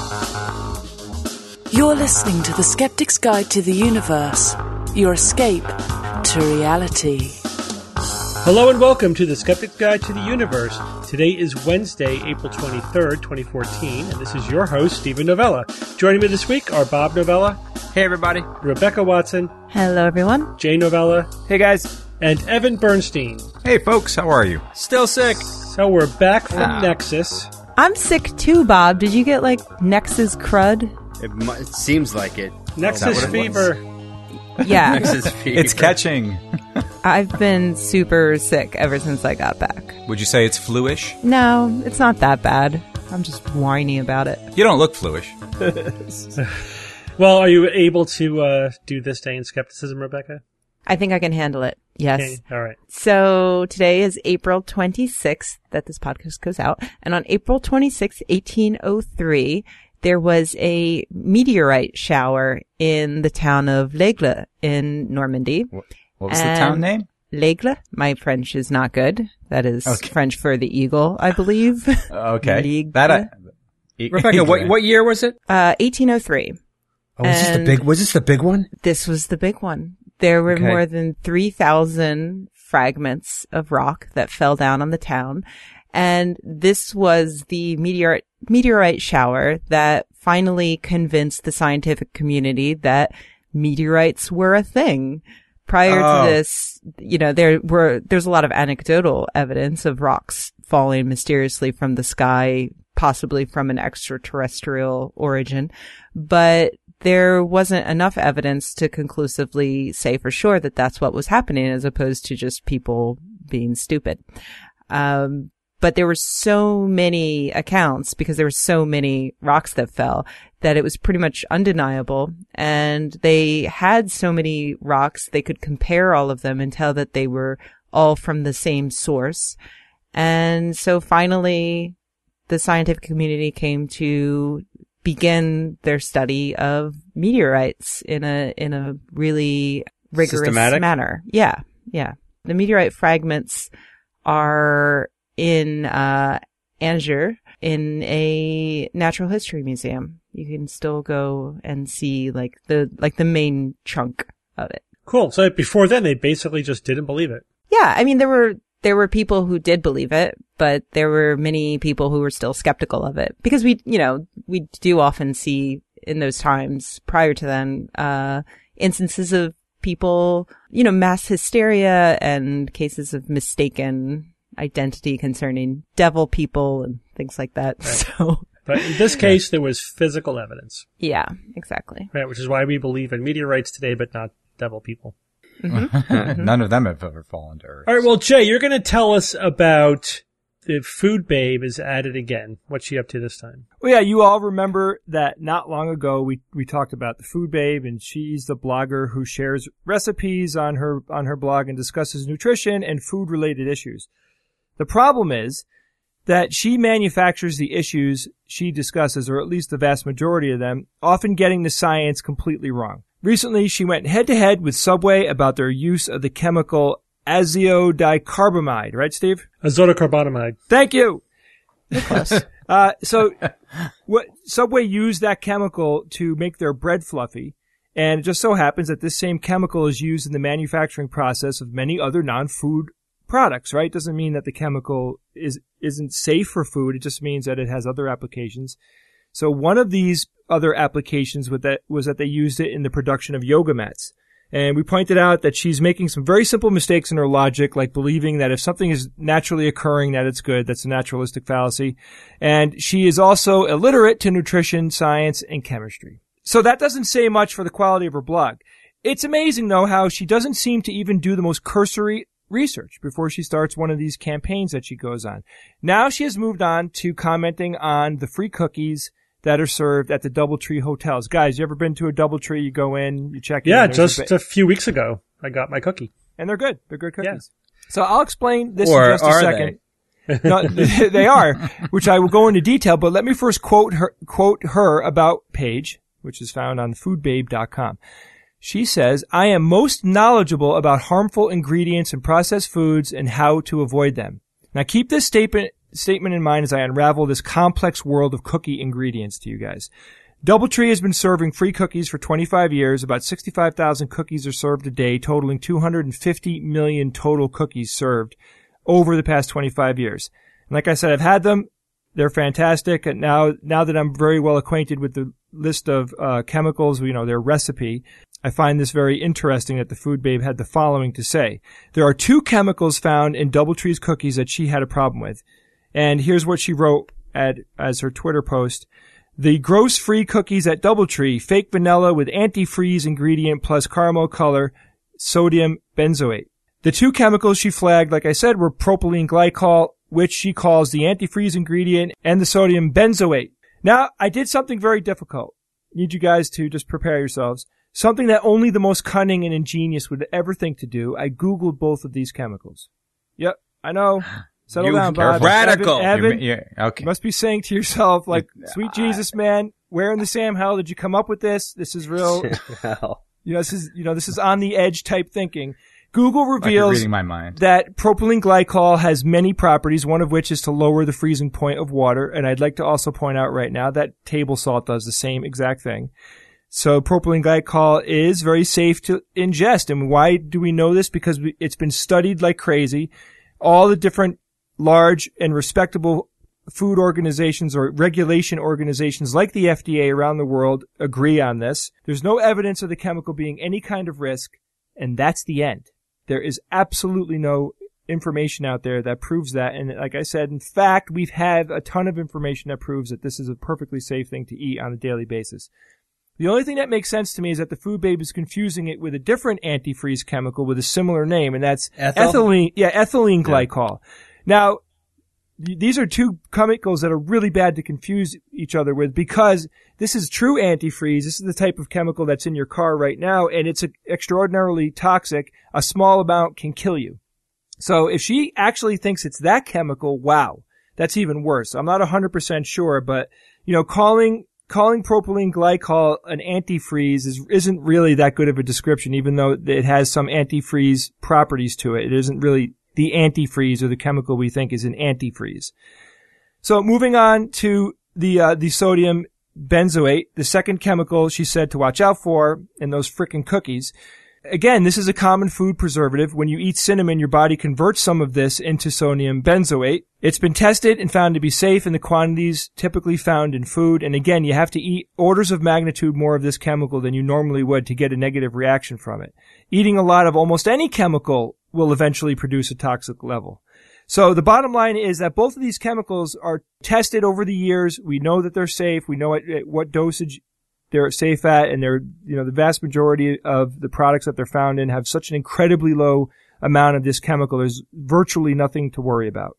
You're listening to The Skeptic's Guide to the Universe, your escape to reality. Hello and welcome to The Skeptic's Guide to the Universe. Today is Wednesday, April 23rd, 2014, and this is your host, Stephen Novella. Joining me this week are Bob Novella. Hey, everybody. Rebecca Watson. Hello, everyone. Jay Novella. Hey, guys. And Evan Bernstein. Hey, folks. How are you? Still sick. So we're back from Nexus. I'm sick too, Bob. Did you get, Nexus crud? It seems like it. Nexus fever. Yeah. Nexus fever. It's catching. I've been super sick ever since I got back. Would you say it's flu-ish? No, it's not that bad. I'm just whiny about it. You don't look flu-ish. Well, are you able to do this day in skepticism, Rebecca? I think I can handle it. Yes. Okay. All right. So today is April 26th that this podcast goes out. And on April 26th, 1803, there was a meteorite shower in the town of L'Aigle in Normandy. What was the town name? L'Aigle. My French is not good. That is French for the eagle, I believe. Okay. L'Aigle. Rebecca, what year was it? 1803. Oh, was this the big one? This was the big one. There were more than 3,000 fragments of rock that fell down on the town. And this was the meteorite shower that finally convinced the scientific community that meteorites were a thing. Prior to this, there's a lot of anecdotal evidence of rocks falling mysteriously from the sky, possibly from an extraterrestrial origin. But there wasn't enough evidence to conclusively say for sure that that's what was happening, as opposed to just people being stupid. But there were so many accounts, because there were so many rocks that fell, that it was pretty much undeniable. And they had so many rocks, they could compare all of them and tell that they were all from the same source. And so finally, the scientific community came to begin their study of meteorites in a really rigorous manner. Yeah. The meteorite fragments are in Angers in a natural history museum. You can still go and see the main chunk of it. Cool. So before then, they basically just didn't believe it. Yeah, I mean, there were people who did believe it, but there were many people who were still skeptical of it, because we do often see in those times prior to then, instances of people, mass hysteria and cases of mistaken identity concerning devil people and things like that. Right. So, but in this case, there was physical evidence. Yeah, exactly. Right, which is why we believe in meteorites today, but not devil people. Mm-hmm. None of them have ever fallen to Earth. All right, well, Jay, you're going to tell us about the Food Babe is at it again. What's she up to this time? Well, yeah, you all remember that not long ago we talked about the Food Babe, and she's the blogger who shares recipes on her blog and discusses nutrition and food-related issues. The problem is that she manufactures the issues she discusses, or at least the vast majority of them, often getting the science completely wrong. Recently, she went head-to-head with Subway about their use of the chemical azodicarbamide. Right, Steve? Azotocarbonamide. Thank you. So Subway used that chemical to make their bread fluffy, and it just so happens that this same chemical is used in the manufacturing process of many other non-food products, right? Doesn't mean that the chemical isn't safe for food. It just means that it has other applications. So one of these other applications was that they used it in the production of yoga mats. And we pointed out that she's making some very simple mistakes in her logic, like believing that if something is naturally occurring, that it's good. That's a naturalistic fallacy. And she is also illiterate to nutrition, science, and chemistry. So that doesn't say much for the quality of her blog. It's amazing, though, how she doesn't seem to even do the most cursory research before she starts one of these campaigns that she goes on. Now she has moved on to commenting on the free cookies that are served at the DoubleTree hotels. Guys, you ever been to a DoubleTree? You go in, you check in. Yeah, just a few weeks ago, I got my cookie. And they're good. They're good cookies. Yeah. So I'll explain this or in just a second. No, they are, which I will go into detail, but let me first quote her about page, which is found on foodbabe.com. She says, "I am most knowledgeable about harmful ingredients in processed foods and how to avoid them." Now keep this statement statement in mind as I unravel this complex world of cookie ingredients to you guys. DoubleTree has been serving free cookies for 25 years. About 65,000 cookies are served a day, totaling 250 million total cookies served over the past 25 years. And like I said, I've had them. They're fantastic. And now that I'm very well acquainted with the list of chemicals, their recipe, I find this very interesting that the Food Babe had the following to say. There are 2 chemicals found in DoubleTree's cookies that she had a problem with. And here's what she wrote as her Twitter post. The gross-free cookies at DoubleTree, fake vanilla with antifreeze ingredient plus caramel color, sodium benzoate. The 2 chemicals she flagged, like I said, were propylene glycol, which she calls the antifreeze ingredient, and the sodium benzoate. Now, I did something very difficult. Need you guys to just prepare yourselves. Something that only the most cunning and ingenious would ever think to do. I Googled both of these chemicals. Yep, I know. Settle down, Bob. Radical. Evan, Okay. you must be saying to yourself, like, sweet Jesus, man, where in the Sam hell did you come up with this? This is real. This is on the edge type thinking. Google reveals reading my mind. that propylene glycol has many properties, one of which is to lower the freezing point of water. And I'd like to also point out right now that table salt does the same exact thing. So propylene glycol is very safe to ingest. And why do we know this? Because it's been studied like crazy. All the different large and respectable food organizations or regulation organizations like the FDA around the world agree on this. There's no evidence of the chemical being any kind of risk, and that's the end. There is absolutely no information out there that proves that. And like I said, in fact, we've had a ton of information that proves that this is a perfectly safe thing to eat on a daily basis. The only thing that makes sense to me is that the Food Babe is confusing it with a different antifreeze chemical with a similar name, and that's ethylene glycol. Now, these are 2 chemicals that are really bad to confuse each other with because this is true antifreeze. This is the type of chemical that's in your car right now, and it's extraordinarily toxic. A small amount can kill you. So if she actually thinks it's that chemical, wow, that's even worse. I'm not 100% sure, but, calling propylene glycol an antifreeze isn't really that good of a description, even though it has some antifreeze properties to it. It isn't really the antifreeze or the chemical we think is an antifreeze. So moving on to the sodium benzoate, the second chemical she said to watch out for in those frickin' cookies. Again, this is a common food preservative. When you eat cinnamon, your body converts some of this into sodium benzoate. It's been tested and found to be safe in the quantities typically found in food. And again, you have to eat orders of magnitude more of this chemical than you normally would to get a negative reaction from it. Eating a lot of almost any chemical will eventually produce a toxic level. So the bottom line is that both of these chemicals are tested over the years. We know that they're safe. We know at what dosage they're safe at, and they're, the vast majority of the products that they're found in have such an incredibly low amount of this chemical. There's virtually nothing to worry about.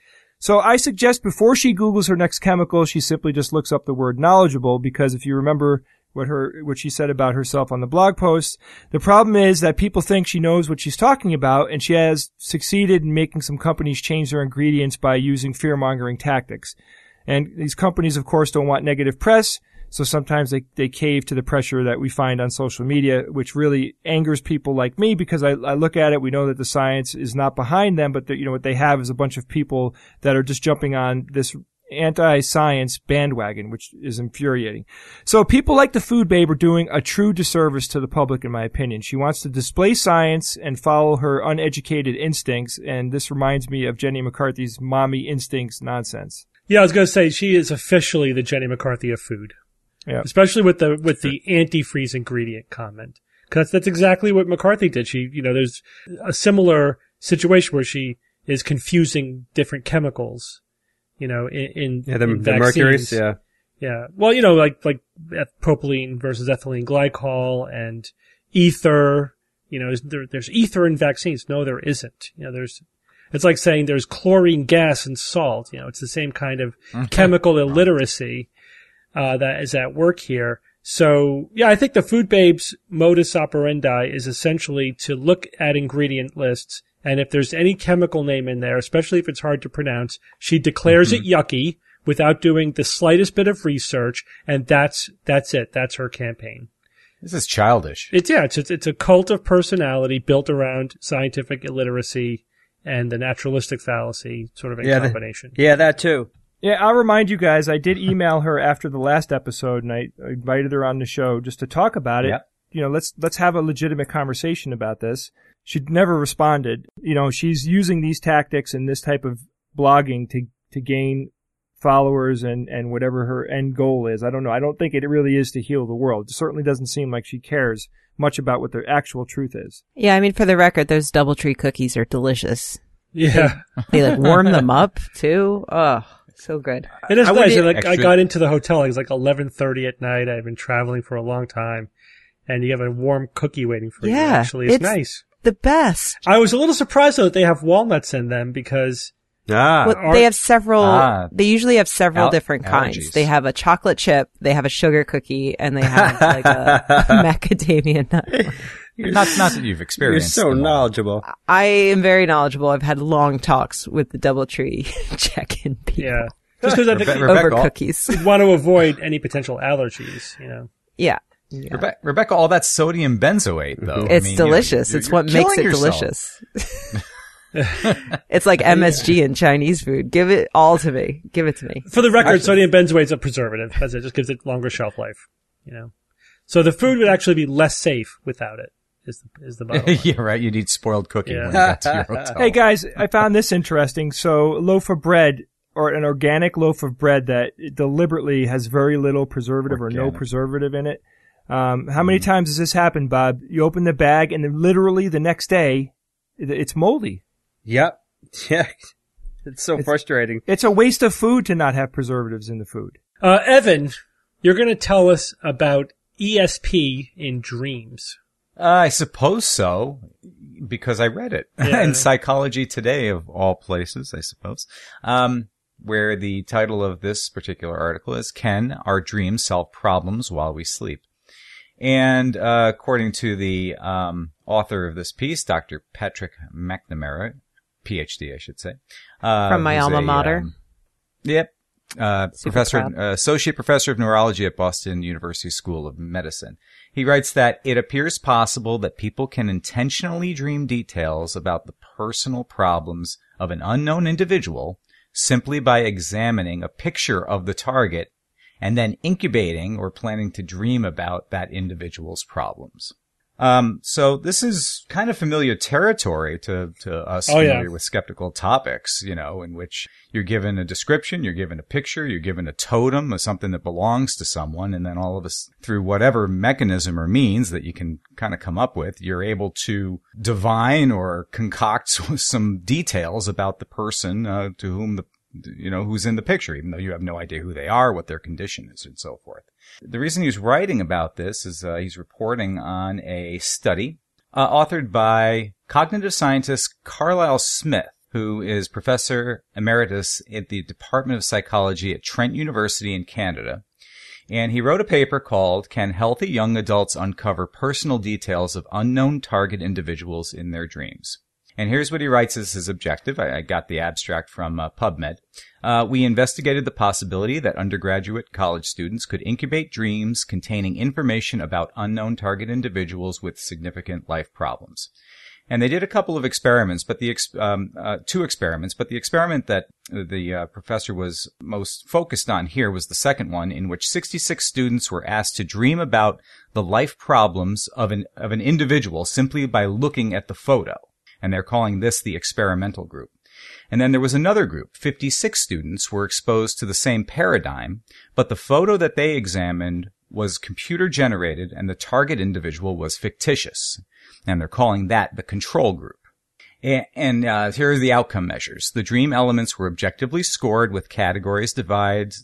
So I suggest before she Googles her next chemical, she simply just looks up the word knowledgeable, because if you remember what she said about herself on the blog post, the problem is that people think she knows what she's talking about, and she has succeeded in making some companies change their ingredients by using fear-mongering tactics. And these companies, of course, don't want negative press, so sometimes they cave to the pressure that we find on social media, which really angers people like me, because I look at it, we know that the science is not behind them, but what they have is a bunch of people that are just jumping on this anti-science bandwagon, which is infuriating. So people like the Food Babe are doing a true disservice to the public, in my opinion. She wants to display science and follow her uneducated instincts, and this reminds me of Jenny McCarthy's mommy instincts nonsense. Yeah, I was going to say, she is officially the Jenny McCarthy of food. Yeah. Especially with the antifreeze ingredient comment. Because that's exactly what McCarthy did. There's a similar situation where she is confusing different chemicals, in the vaccines. mercuries, yeah. Yeah. Well, like propylene versus ethylene glycol and ether, there's ether in vaccines. No, there isn't. It's like saying there's chlorine gas in salt. It's the same kind of chemical illiteracy that is at work here. So, yeah, I think the Food Babe's modus operandi is essentially to look at ingredient lists, and if there's any chemical name in there, especially if it's hard to pronounce, she declares it yucky without doing the slightest bit of research, and that's it. That's her campaign. This is childish. It's a cult of personality built around scientific illiteracy, and the naturalistic fallacy sort of in combination. Yeah, that too. Yeah, I'll remind you guys, I did email her after the last episode, and I invited her on the show just to talk about it. Yep. You know, let's have a legitimate conversation about this. She never responded. You know, she's using these tactics and this type of blogging to gain followers and whatever her end goal is. I don't know. I don't think it really is to heal the world. It certainly doesn't seem like she cares much about what the actual truth is. Yeah, I mean, for the record, those DoubleTree cookies are delicious. Yeah. They like warm them up too. Oh, so good. It is nice. Actually, I got into the hotel. It was like 11:30 at night. I've been traveling for a long time, and you have a warm cookie waiting for you. Actually, it's nice. The best. I was a little surprised though that they have walnuts in them because Well, they have several. They usually have several different kinds. Allergies. They have a chocolate chip, they have a sugar cookie, and they have like a macadamia nut. Not that you've You're experienced. so them all. knowledgeable. I am very knowledgeable. I've had long talks with the DoubleTree check-in people yeah, just because I think over Rebecca, cookies. you want to avoid any potential allergies. You know. Yeah. Rebecca, all that sodium benzoate, though. It's delicious. It's what makes it delicious. It's like MSG in Chinese food. Give it all to me. Give it to me. For the record, sodium benzoate is a preservative, as it just gives it longer shelf life. You know, so the food would actually be less safe without it. Is the bottom line. Yeah, right. You'd eat spoiled cookie Yeah. when you got to your hotel. Hey guys, I found this interesting. So, loaf of bread, or an organic loaf of bread that deliberately has very little preservative or no Organic. preservative in it. How many times has this happened, Bob? You open the bag and then literally the next day, it's moldy. Yep. Yeah. It's frustrating. It's a waste of food to not have preservatives in the food. Evan, you're going to tell us about ESP in dreams. I suppose so, because I read it in Psychology Today, of all places, I suppose, where the title of this particular article is, Can Our Dreams Solve Problems While We Sleep? And according to the author of this piece, Dr. Patrick McNamara, PhD, I should say. From my alma mater. Yep. Associate professor of neurology at Boston University School of Medicine. He writes that it appears possible that people can intentionally dream details about the personal problems of an unknown individual simply by examining a picture of the target and then incubating or planning to dream about that individual's problems. So this is kind of familiar territory to us familiar with skeptical topics, you know, in which you're given a description, you're given a picture, you're given a totem or something that belongs to someone, and then all of us, through whatever mechanism or means that you can kind of come up with, you're able to divine or concoct some details about the person to whom who's in the picture, even though you have no idea who they are, what their condition is, and so forth. The reason he's writing about this is he's reporting on a study authored by cognitive scientist Carlisle Smith, who is professor emeritus at the Department of Psychology at Trent University in Canada. And he wrote a paper called Can Healthy Young Adults Uncover Personal Details of Unknown Target Individuals in Their Dreams? And here's what he writes as his objective. I got the abstract from PubMed. We investigated the possibility that undergraduate college students could incubate dreams containing information about unknown target individuals with significant life problems. And they did a couple of experiments, but two experiments. But the experiment that the professor was most focused on here was the second one, in which 66 students were asked to dream about the life problems of an individual simply by looking at the photo. And they're calling this the experimental group. And then there was another group. 56 students were exposed to the same paradigm, but the photo that they examined was computer generated and the target individual was fictitious. And they're calling that the control group. And here are the outcome measures. The dream elements were objectively scored with categories devised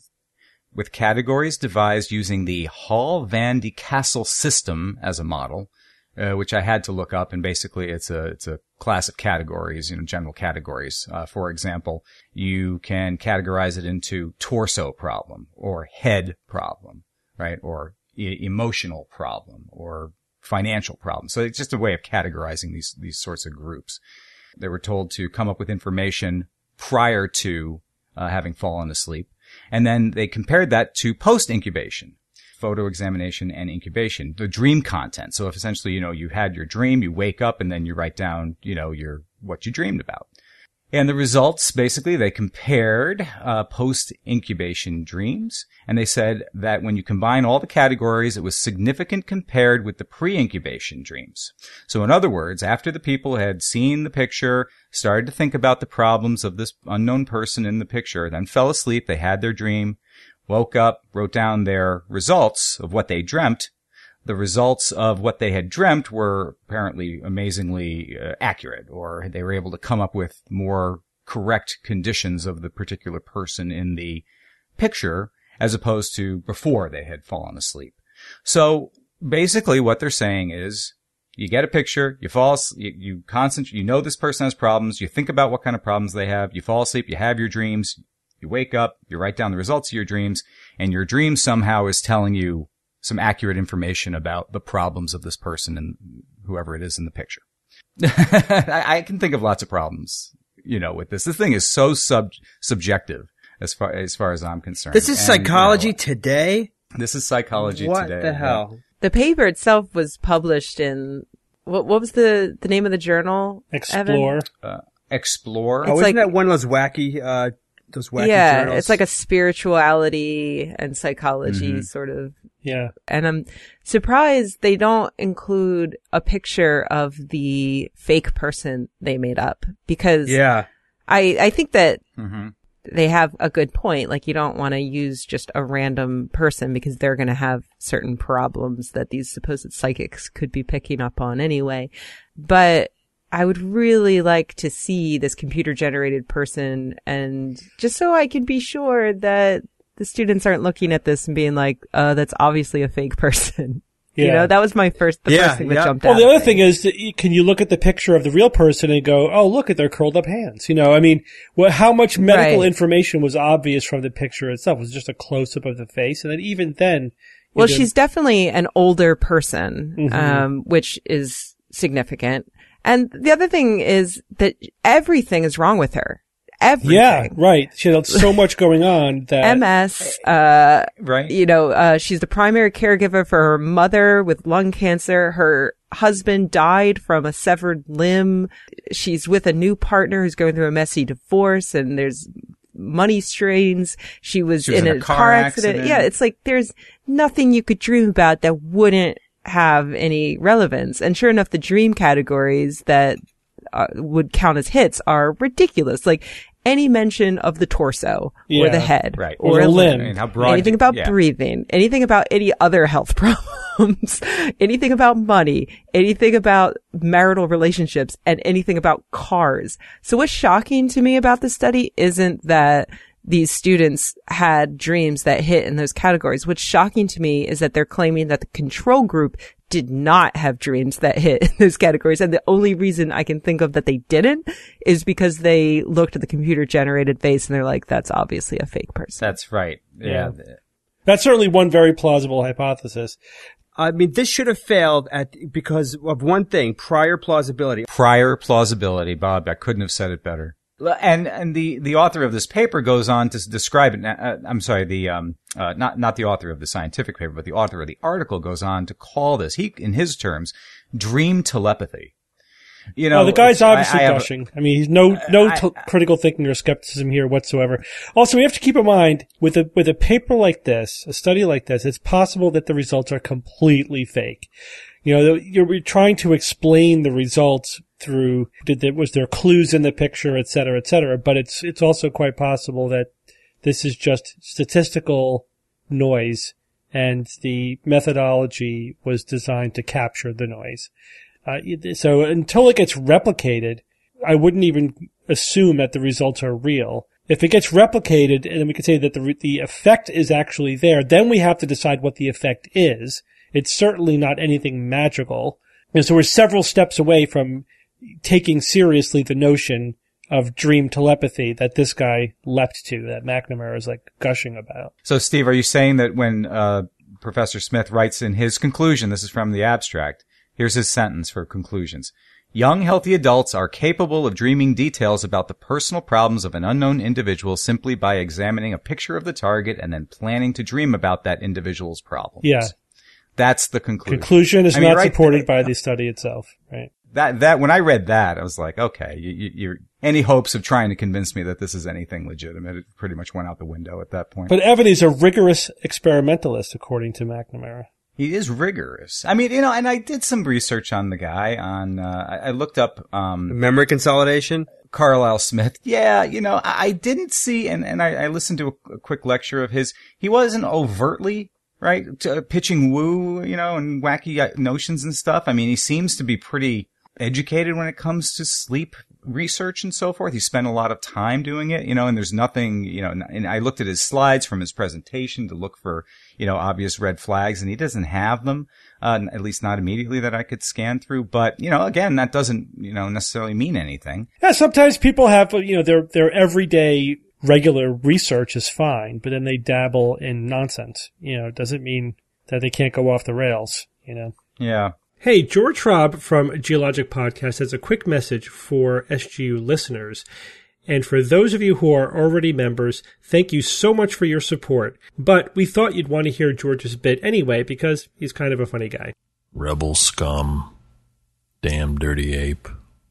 using the Hall-Van de Cassel system as a model. Which I had to look up, and basically it's a class of categories, general categories. For example, you can categorize it into torso problem, or head problem, right? Or emotional problem, or financial problem. So it's just a way of categorizing these sorts of groups. They were told to come up with information prior to having fallen asleep, and then they compared that to post-incubation. Photo examination and incubation, the dream content. So if essentially, you had your dream, you wake up and then you write down, what you dreamed about. And the results, basically, they compared post-incubation dreams, and they said that when you combine all the categories, it was significant compared with the pre-incubation dreams. So in other words, after the people had seen the picture, started to think about the problems of this unknown person in the picture, then fell asleep, they had their dream, woke up, wrote down their results of what they dreamt. The results of what they had dreamt were apparently amazingly accurate, or they were able to come up with more correct conditions of the particular person in the picture as opposed to before they had fallen asleep. So basically what they're saying is you get a picture, you fall asleep, you concentrate, you know this person has problems, you think about what kind of problems they have, you fall asleep, you have your dreams, you wake up, you write down the results of your dreams, and your dream somehow is telling you some accurate information about the problems of this person and whoever it is in the picture. I can think of lots of problems, with this. This thing is so subjective as far as I'm concerned. This is psychology today? This is psychology today. What the hell? The paper itself was published in, what was the name of the journal? Explore. Explore. Oh, isn't that one of those wacky journals? It's like a spirituality and psychology sort of. Yeah. And I'm surprised they don't include a picture of the fake person they made up, because I think that they have a good point. Like, you don't want to use just a random person because they're going to have certain problems that these supposed psychics could be picking up on anyway. But I would really like to see this computer generated person, and just so I can be sure that the students aren't looking at this and being like, that's obviously a fake person. Yeah. That was the first thing that jumped out. Well, the other thing is, can you look at the picture of the real person and go, oh, look at their curled up hands? How much medical information was obvious from the picture itself? It was just a close up of the face. And then even then. Well, she's definitely an older person, which is significant. And the other thing is that everything is wrong with her. Everything. Yeah, right. She had so much going on that MS, right. She's the primary caregiver for her mother with lung cancer. Her husband died from a severed limb. She's with a new partner who's going through a messy divorce, and there's money strains. She was in a car accident. Yeah, it's like there's nothing you could dream about that wouldn't have any relevance. And sure enough, the dream categories that would count as hits are ridiculous. Like any mention of the torso or the head or a limb, anything about breathing, anything about any other health problems, anything about money, anything about marital relationships, and anything about cars. So what's shocking to me about this study isn't that these students had dreams that hit in those categories. What's shocking to me is that they're claiming that the control group did not have dreams that hit in those categories. And the only reason I can think of that they didn't is because they looked at the computer generated face and they're like, that's obviously a fake person. That's right. Yeah. That's certainly one very plausible hypothesis. I mean, this should have failed because of one thing, prior plausibility. Prior plausibility, Bob. I couldn't have said it better. And the author of this paper goes on to describe it. I'm sorry, not the author of the scientific paper, but the author of the article goes on to call this, in his terms, dream telepathy. The guy's obviously gushing. He's no critical thinking or skepticism here whatsoever. Also, we have to keep in mind with a paper like this, a study like this, it's possible that the results are completely fake. You're trying to explain the results through, was there clues in the picture, et cetera, but it's also quite possible that this is just statistical noise and the methodology was designed to capture the noise. So until it gets replicated, I wouldn't even assume that the results are real. If it gets replicated, and then we can say that the effect is actually there, then we have to decide what the effect is. It's certainly not anything magical. And so we're several steps away from taking seriously the notion of dream telepathy that this guy leapt to, that McNamara is like gushing about. So, Steve, are you saying that when Professor Smith writes in his conclusion, this is from the abstract, here's his sentence for conclusions. Young, healthy adults are capable of dreaming details about the personal problems of an unknown individual simply by examining a picture of the target and then planning to dream about that individual's problems. Yeah. That's the conclusion. Conclusion is not supported by the study itself, right? that when I read that, I was like, okay, you're any hopes of trying to convince me that this is anything legitimate, it pretty much went out the window at that point. But Evan is a rigorous experimentalist, according to McNamara. He is rigorous. I mean, and I did some research on the guy I looked up, memory consolidation. Carlisle Smith. Yeah, I didn't see, and I listened to a quick lecture of his. He wasn't overtly, right, pitching woo, and wacky notions and stuff. I mean, he seems to be pretty educated when it comes to sleep research and so forth. He spent a lot of time doing it, and there's nothing, and I looked at his slides from his presentation to look for, obvious red flags, and he doesn't have them, at least not immediately that I could scan through. But, again, that doesn't, necessarily mean anything. Yeah, sometimes people have, their everyday regular research is fine, but then they dabble in nonsense. It doesn't mean that they can't go off the rails, Yeah. Hey, George Robb from Geologic Podcast has a quick message for SGU listeners. And for those of you who are already members, thank you so much for your support. But we thought you'd want to hear George's bit anyway because he's kind of a funny guy. Rebel scum, damn dirty ape,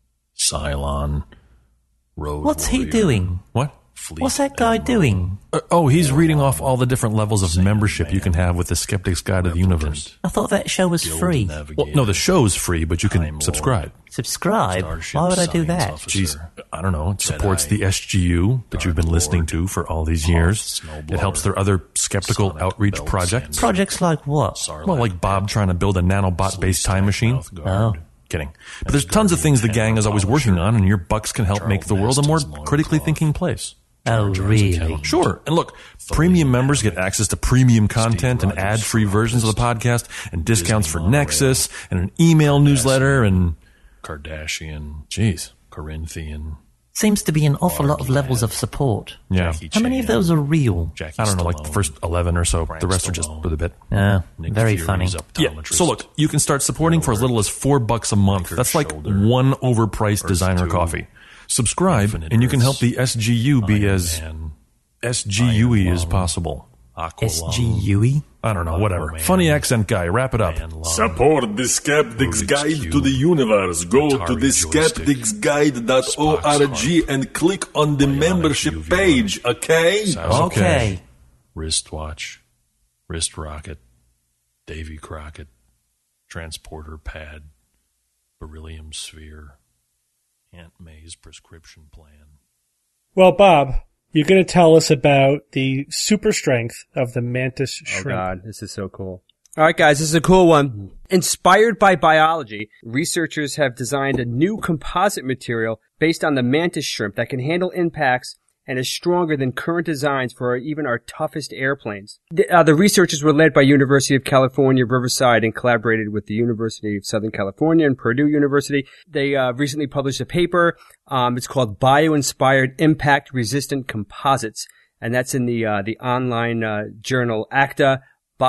Cylon, road What's warrior. he doing? What? What's that guy doing? He's reading off all the different levels of membership you can have with the Skeptic's Guide to the Universe. I thought that show was free. Well, no, the show's free, but you can subscribe. Subscribe? Why would I do that? Jeez, I don't know. It supports the SGU that you've been listening to for all these years. It helps their other skeptical outreach projects. Projects like what? Well, like Bob trying to build a nanobot-based time machine. Oh. Kidding. But there's tons of things the gang is always working on, and your bucks can help make the world a more critically thinking place. Oh, really? Sure. And look, premium members get access to premium content and ad-free versions of the podcast and discounts for Nexus and an email newsletter and Kardashian. Jeez. Corinthian. Seems to be an awful lot of levels of support. Yeah. How many of those are real? I don't know, like the first 11 or so. The rest are just for the bit. Very funny. Yeah. So look, you can start supporting for as little as $4 a month. That's like one overpriced designer coffee. Subscribe, and you can help the SGU be as SGU-y as possible. SGU-y? I don't know, whatever. Funny accent guy, wrap it up. Support the Skeptic's Guide to the Universe. Go to the skepticsguide.org and click on the membership page, okay? Okay. Wristwatch, wrist rocket, Davy Crockett, transporter pad, beryllium sphere, Aunt May's prescription plan. Well, Bob, you're going to tell us about the super strength of the mantis shrimp. Oh, God, this is so cool. All right, guys, this is a cool one. Inspired by biology, researchers have designed a new composite material based on the mantis shrimp that can handle impacts and is stronger than current designs for even our toughest airplanes. The researchers were led by University of California, Riverside, and collaborated with the University of Southern California and Purdue University. They recently published a paper. It's called Bio-Inspired Impact-Resistant Composites, and that's in the online journal Acta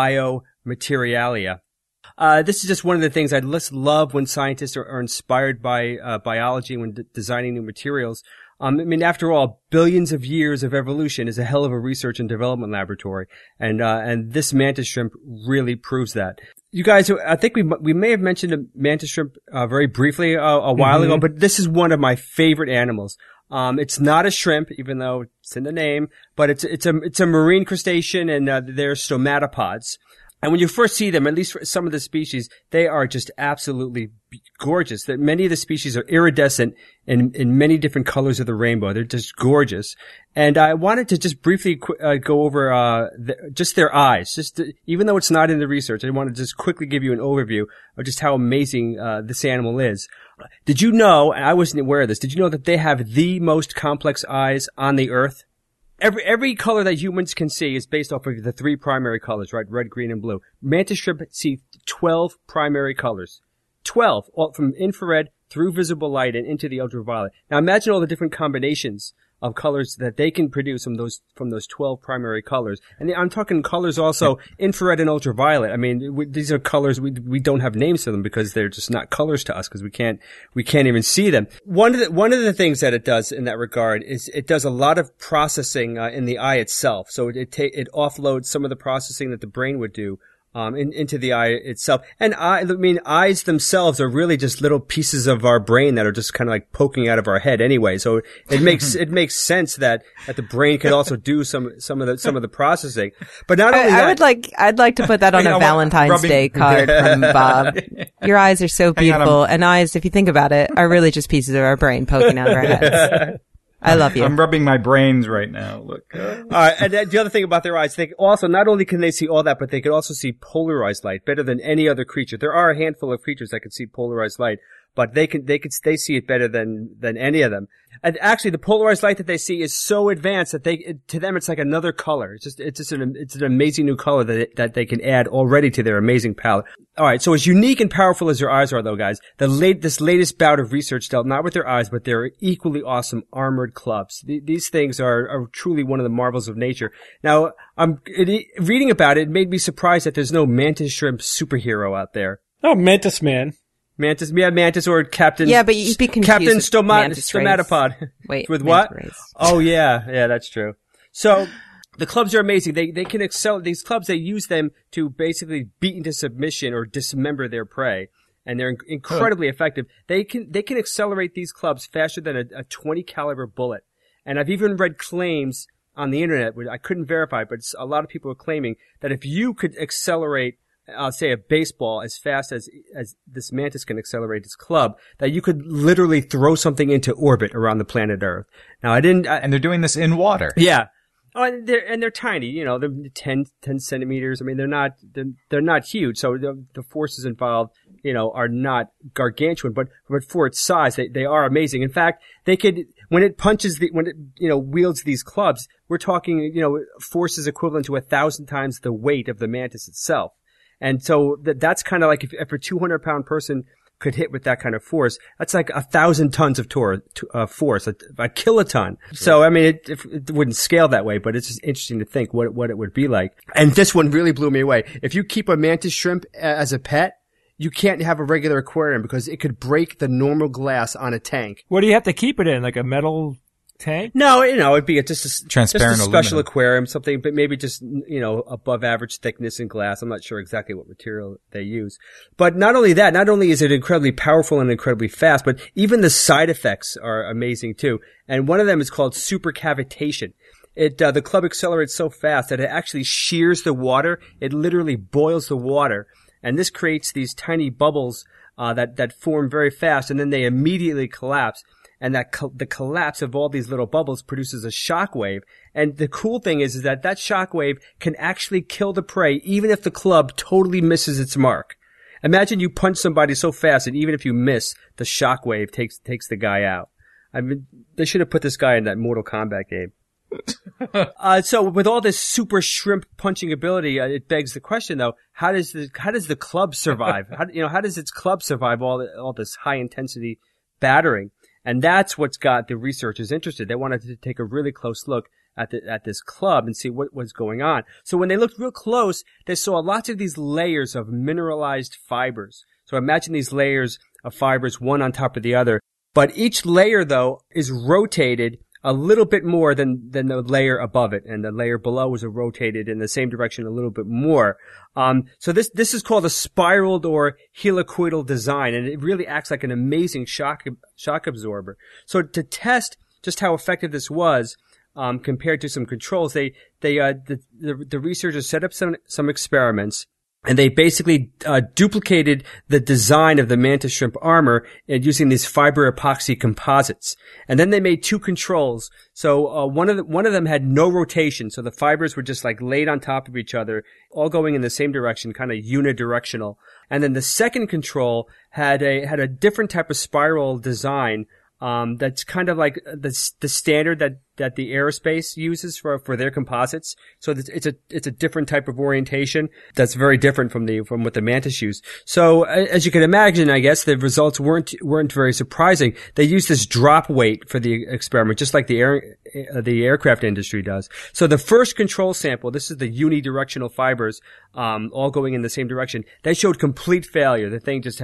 Biomaterialia. This is just one of the things I just love when scientists are inspired by biology when designing new materials. I mean, after all, billions of years of evolution is a hell of a research and development laboratory, and this mantis shrimp really proves that. You guys, I think we may have mentioned a mantis shrimp very briefly a while ago, but this is one of my favorite animals. It's not a shrimp, even though it's in the name, but it's a marine crustacean, and they're stomatopods. And when you first see them, at least for some of the species, they are just absolutely gorgeous. That many of the species are iridescent in many different colors of the rainbow. They're just gorgeous. And I wanted to just briefly go over just their eyes. Even though it's not in the research, I wanted to just quickly give you an overview of just how amazing this animal is. Did you know, and I wasn't aware of this, did you know that they have the most complex eyes on the Earth? Every color that humans can see is based off of the three primary colors, right? Red, green, and blue. Mantis shrimp see 12 primary colors. 12, all from infrared through visible light and into the ultraviolet. Now imagine all the different combinations of colors that they can produce from those 12 primary colors. And I'm talking colors also infrared and ultraviolet. I mean, these are colors we don't have names for them because they're just not colors to us because we can't even see them. One of the things that it does in that regard is it does a lot of processing in the eye itself. So it offloads some of the processing that the brain would do into the eye itself. And eyes themselves are really just little pieces of our brain that are just kind of like poking out of our head anyway. So it makes sense that the brain could also do some of the processing. But not only that, I'd like to put that on a Valentine's Day card from Bob. Your eyes are so beautiful, and eyes, if you think about it, are really just pieces of our brain poking out of our heads. I love you. I'm rubbing my brains right now. Look. And the other thing about their eyes, they also, not only can they see all that, but they can also see polarized light better than any other creature. There are a handful of creatures that can see polarized light, but they see it better than any of them. And actually, the polarized light that they see is so advanced that to them it's like another color. It's an amazing new color that they can add already to their amazing palette. All right, so as unique and powerful as their eyes are, though, guys, this latest bout of research dealt not with their eyes, but their equally awesome armored clubs. These things are truly one of the marvels of nature. Now, reading about it made me surprised that there's no mantis shrimp superhero out there. Oh, Mantis Man. Mantis or Captain. Yeah, but you'd be confused Captain with Stomatopod. Wait, with what? Race. Oh yeah, that's true. So the clubs are amazing. They can excel. These clubs, they use them to basically beat into submission or dismember their prey, and they're incredibly effective. They can accelerate these clubs faster than a 20 caliber bullet. And I've even read claims on the internet, which I couldn't verify, but a lot of people are claiming that if you could accelerate, say, a baseball as fast as this mantis can accelerate its club, that you could literally throw something into orbit around the planet Earth. Now, and they're doing this in water. Yeah. Oh, and they're tiny, they're 10 centimeters. I mean, they're not huge. So the forces involved, are not gargantuan, but for its size, they are amazing. In fact, when it wields these clubs, we're talking, forces equivalent to 1,000 times the weight of the mantis itself. And so that's kind of like if a 200-pound person could hit with that kind of force, that's like 1,000 tons of force, a kiloton. So, I mean, it wouldn't scale that way, but it's just interesting to think what it would be like. And this one really blew me away. If you keep a mantis shrimp as a pet, you can't have a regular aquarium because it could break the normal glass on a tank. What do you have to keep it in? Like a metal tank? No, it'd be just a transparent, just a special aluminum aquarium, something, but maybe just, above average thickness in glass. I'm not sure exactly what material they use. But not only is it incredibly powerful and incredibly fast, but even the side effects are amazing too. And one of them is called supercavitation. The club accelerates so fast that it actually shears the water. It literally boils the water. And this creates these tiny bubbles, that form very fast, and then they immediately collapse. And the collapse of all these little bubbles produces a shock wave. And the cool thing is that shock wave can actually kill the prey even if the club totally misses its mark. Imagine you punch somebody so fast that even if you miss, the shock wave takes the guy out. I mean, they should have put this guy in that Mortal Kombat game. So with all this super shrimp punching ability, it begs the question though, how does the club survive? How does its club survive all this high intensity battering? And that's what's got the researchers interested. They wanted to take a really close look at this club and see what was going on. So when they looked real close, they saw lots of these layers of mineralized fibers. So imagine these layers of fibers, one on top of the other. But each layer, though, is rotated a little bit more than the layer above it, and the layer below is rotated in the same direction a little bit more. So this is called a spiraled or helicoidal design, and it really acts like an amazing shock absorber. So to test just how effective this was, compared to some controls, the researchers set up some experiments. And they basically duplicated the design of the mantis shrimp armor using these fiber epoxy composites. And then they made two controls. So one of them had no rotation, so the fibers were just like laid on top of each other, all going in the same direction, kind of unidirectional. And then the second control had a different type of spiral design. That's kind of like the standard that the aerospace uses for their composites. So it's a different type of orientation that's very different from what the mantis use. So as you can imagine, I guess the results weren't very surprising. They used this drop weight for the experiment, just like the aircraft industry does. So the first control sample, this is the unidirectional fibers, all going in the same direction. They showed complete failure. The thing just had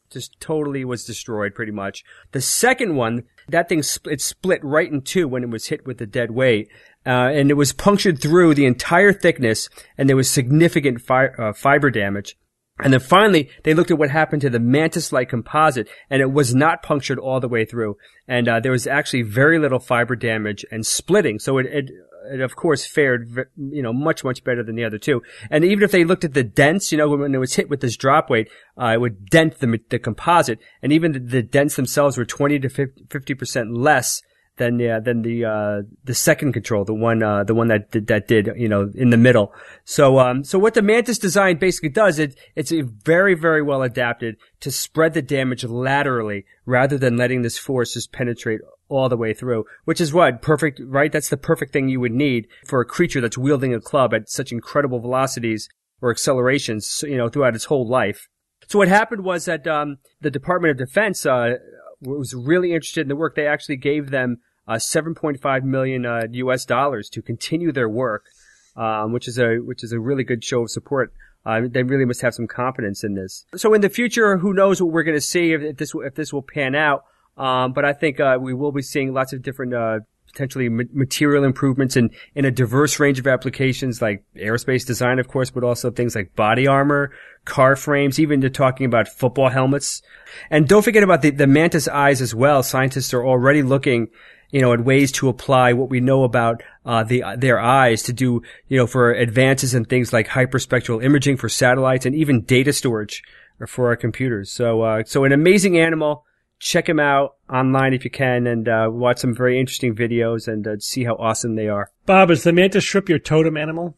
just totally was destroyed pretty much. The second one, that thing, it split right in two when it was hit with the dead weight. And it was punctured through the entire thickness, and there was significant fiber damage. And then finally, they looked at what happened to the mantis-like composite, and it was not punctured all the way through. And there was actually very little fiber damage and splitting. So it of course fared, much, much better than the other two. And even if they looked at the dents, when it was hit with this drop weight, it would dent the composite. And even the dents themselves were 20 to 50% less than the second control, the one that did, in the middle. So what the Mantis design basically does, it's very, very well adapted to spread the damage laterally rather than letting this force just penetrate all the way through, which is perfect, right? That's the perfect thing you would need for a creature that's wielding a club at such incredible velocities or accelerations, throughout its whole life. So what happened was that, the Department of Defense, was really interested in the work. They actually gave them $7.5 million US dollars to continue their work, which is a really good show of support. They really must have some confidence in this. So in the future, who knows what we're going to see if this will pan out. But I think we will be seeing lots of different potentially material improvements in a diverse range of applications like aerospace design, of course, but also things like body armor, car frames, even to talking about football helmets. And don't forget about the Mantis eyes as well. Scientists are already looking at ways to apply what we know about their eyes to do, for advances in things like hyperspectral imaging for satellites and even data storage for our computers. So an amazing animal. Check him out online if you can, and watch some very interesting videos and see how awesome they are. Bob, is the mantis shrimp your totem animal?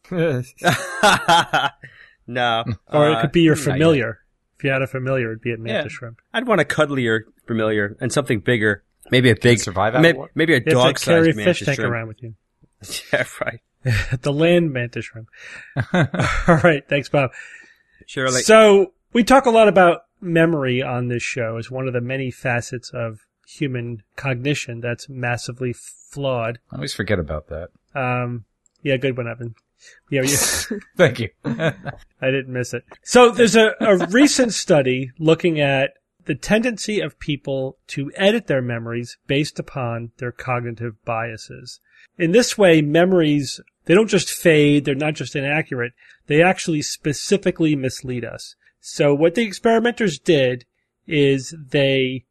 No. Or it could be your familiar. If you had a familiar, it'd be a mantis shrimp. I'd want a cuddlier familiar and something bigger. Maybe a big, survive maybe a dog-sized carry a mantis fish tank shrimp around with you. Yeah, right. The land mantis shrimp. All right. Thanks, Bob. Sure. So we talk a lot about memory on this show as one of the many facets of human cognition that's massively flawed. I always forget about that. Yeah, good one, Evan. Yeah, Thank you. I didn't miss it. So there's a recent study looking at the tendency of people to edit their memories based upon their cognitive biases. In this way, memories, they don't just fade, they're not just inaccurate, they actually specifically mislead us. So what the experimenters did is they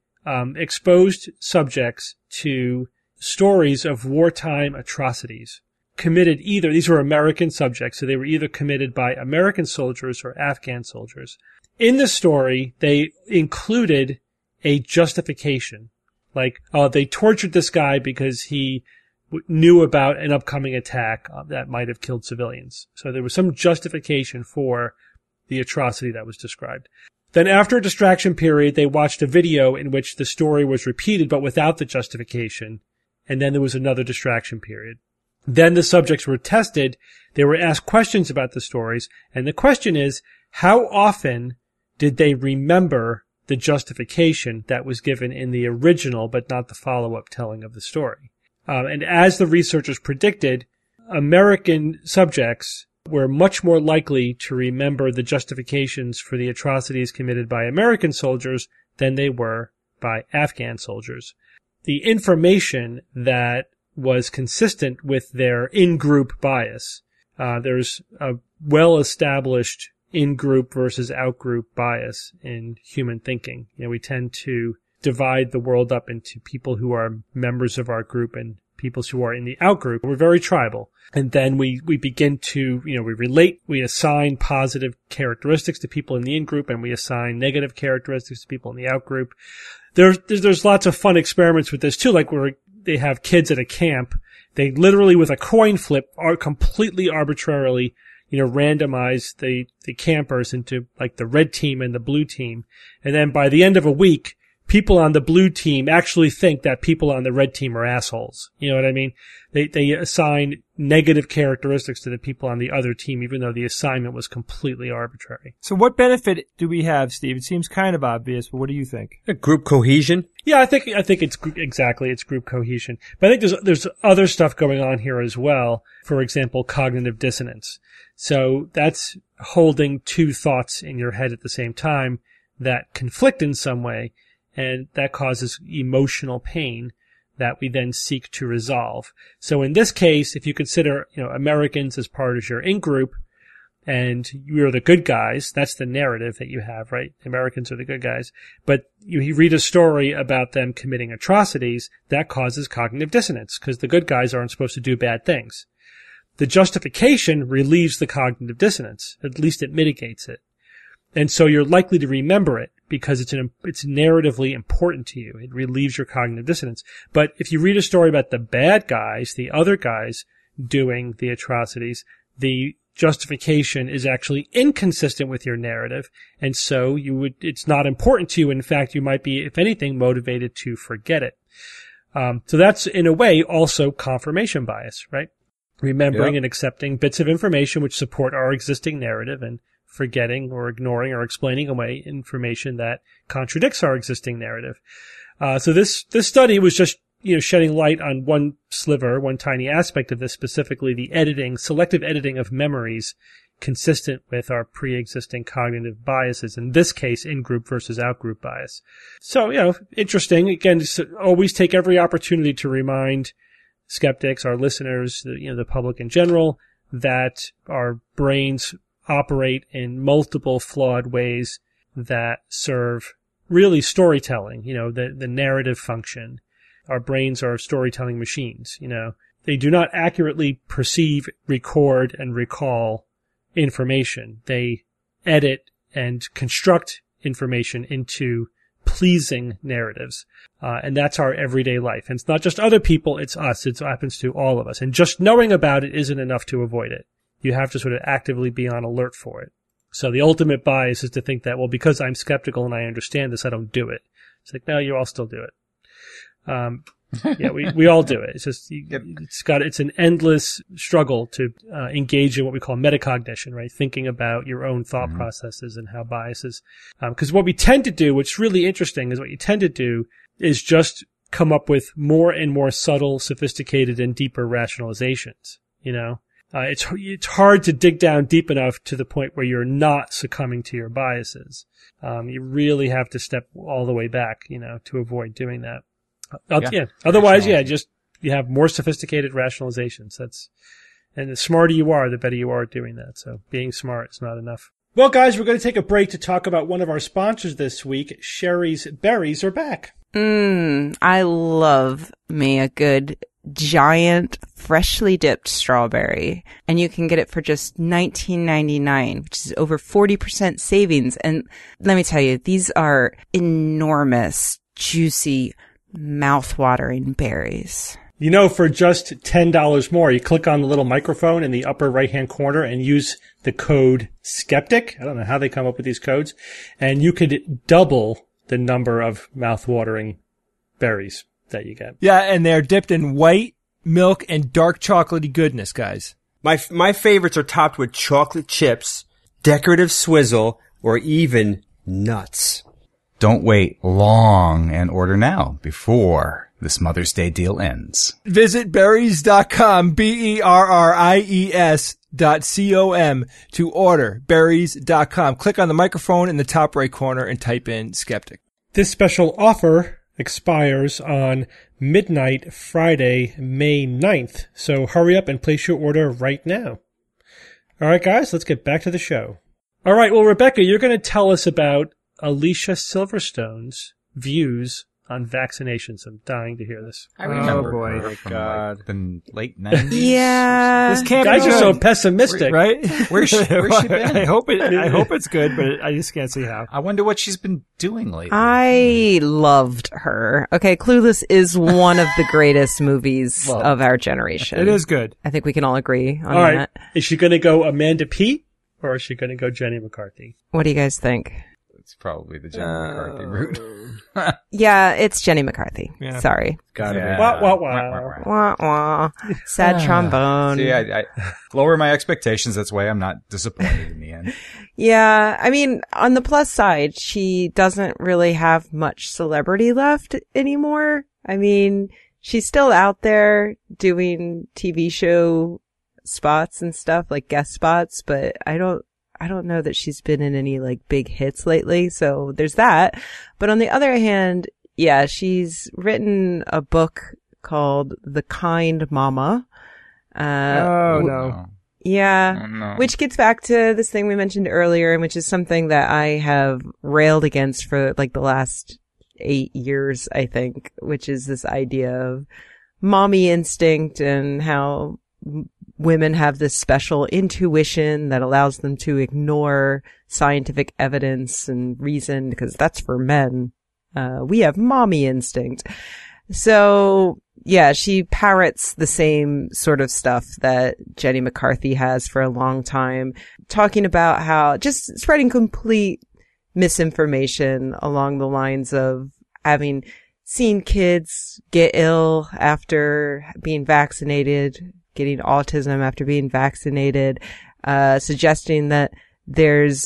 exposed subjects to stories of wartime atrocities committed these were American subjects, so they were either committed by American soldiers or Afghan soldiers. In the story, they included a justification. Like, they tortured this guy because he knew about an upcoming attack that might have killed civilians. So there was some justification for the atrocity that was described. Then after a distraction period, they watched a video in which the story was repeated but without the justification. And then there was another distraction period. Then the subjects were tested. They were asked questions about the stories. And the question is, how often did they remember the justification that was given in the original but not the follow-up telling of the story? And as the researchers predicted, American subjects were much more likely to remember the justifications for the atrocities committed by American soldiers than they were by Afghan soldiers. The information that was consistent with their in-group bias. There's a well-established in-group versus out-group bias in human thinking. We tend to divide the world up into people who are members of our group and people who are in the out-group. We're very tribal. And then we begin to, we relate, we assign positive characteristics to people in the in-group and we assign negative characteristics to people in the out-group. There's lots of fun experiments with this too, like where they have kids at a camp. They literally, with a coin flip, are completely arbitrarily, randomize the campers into like the red team and the blue team. And then by the end of a week, people on the blue team actually think that people on the red team are assholes. You know what I mean? They assign negative characteristics to the people on the other team, even though the assignment was completely arbitrary. So what benefit do we have, Steve? It seems kind of obvious, but what do you think? Group cohesion? Yeah, I think it's group cohesion. But I think there's other stuff going on here as well. For example, cognitive dissonance. So that's holding two thoughts in your head at the same time that conflict in some way, and that causes emotional pain that we then seek to resolve. So in this case, if you consider, Americans as part of your in-group, and you're the good guys, that's the narrative that you have, right? Americans are the good guys. But you read a story about them committing atrocities, that causes cognitive dissonance, because the good guys aren't supposed to do bad things. The justification relieves the cognitive dissonance. At least it mitigates it. And so you're likely to remember it because it's narratively important to you. It relieves your cognitive dissonance. But if you read a story about the bad guys, the other guys doing the atrocities, the justification is actually inconsistent with your narrative. And so it's not important to you. In fact, you might be, if anything, motivated to forget it. So that's in a way also confirmation bias, right? Remembering and accepting bits of information which support our existing narrative and forgetting or ignoring or explaining away information that contradicts our existing narrative. So this study was just, shedding light on one tiny aspect of this, specifically the selective editing of memories consistent with our pre-existing cognitive biases. In this case, in-group versus out-group bias. So, interesting. Again, always take every opportunity to remind skeptics, our listeners, the public in general, that our brains operate in multiple flawed ways that serve really storytelling, the narrative function. Our brains are storytelling machines, They do not accurately perceive, record, and recall information. They edit and construct information into pleasing narratives. And that's our everyday life. And it's not just other people, it's us. It happens to all of us. And just knowing about it isn't enough to avoid it. You have to sort of actively be on alert for it. So the ultimate bias is to think that, well, because I'm skeptical and I understand this, I don't do it. It's like, no, you all still do it. We all do it. It's just, it's an endless struggle to engage in what we call metacognition, right? Thinking about your own thought processes and how biases, because what we tend to do, what's really interesting is what you tend to do is just come up with more and more subtle, sophisticated, and deeper rationalizations, It's hard to dig down deep enough to the point where you're not succumbing to your biases. You really have to step all the way back, to avoid doing that. Otherwise, just you have more sophisticated rationalizations. And the smarter you are, the better you are at doing that. So being smart is not enough. Well, guys, we're going to take a break to talk about one of our sponsors this week. Sherry's Berries are back. I love me a good giant freshly dipped strawberry, and you can get it for just $19.99, which is over 40% savings. And let me tell you, these are enormous, juicy, mouth-watering berries. For just $10 more, you click on the little microphone in the upper right-hand corner and use the code SKEPTIC. I don't know how they come up with these codes. And you could double the number of mouth-watering berries that you get. Yeah, and they're dipped in white milk and dark chocolatey goodness, guys. My favorites are topped with chocolate chips, decorative swizzle, or even nuts. Don't wait long and order now before this Mother's Day deal ends. Visit berries.com, berries.com to order berries.com. Click on the microphone in the top right corner and type in skeptic. This special offer expires on midnight Friday, May 9th. So hurry up and place your order right now. All right, guys, let's get back to the show. All right, well, Rebecca, you're going to tell us about Alicia Silverstone's views on vaccinations. I'm dying to hear this. I remember her from the late 90s. Yeah. This can't guys be are good. so pessimistic. Right? Where's she been? I hope it's good, but I just can't see how. I wonder what she's been doing lately. I loved her. Okay, Clueless is one of the greatest movies of our generation. It is good. I think we can all agree on All right. that. Is she going to go Amanda Peet or is she going to go Jenny McCarthy? What do you guys think? It's probably the Jenny McCarthy route. Yeah, it's Jenny McCarthy. Yeah. Sorry. Gotta be. Wah, wah, wah. Wah, wah. Sad trombone. See, I lower my expectations. That's why I'm not disappointed in the end. Yeah, I mean, on the plus side, she doesn't really have much celebrity left anymore. I mean, she's still out there doing TV show spots and stuff, like guest spots, but I I don't know that she's been in any like big hits lately. So there's that. But on the other hand, yeah, she's written a book called The Kind Mama. No. Yeah, Oh, no. which gets back to this thing we mentioned earlier, and which is something that I have railed against for like the last 8 years, I think, which is this idea of mommy instinct and how women have this special intuition that allows them to ignore scientific evidence and reason because that's for men. We have mommy instinct. So yeah, she parrots the same sort of stuff that Jenny McCarthy has for a long time, talking about how just spreading complete misinformation along the lines of having seen kids get ill after being vaccinated, getting autism after being vaccinated, suggesting that there's,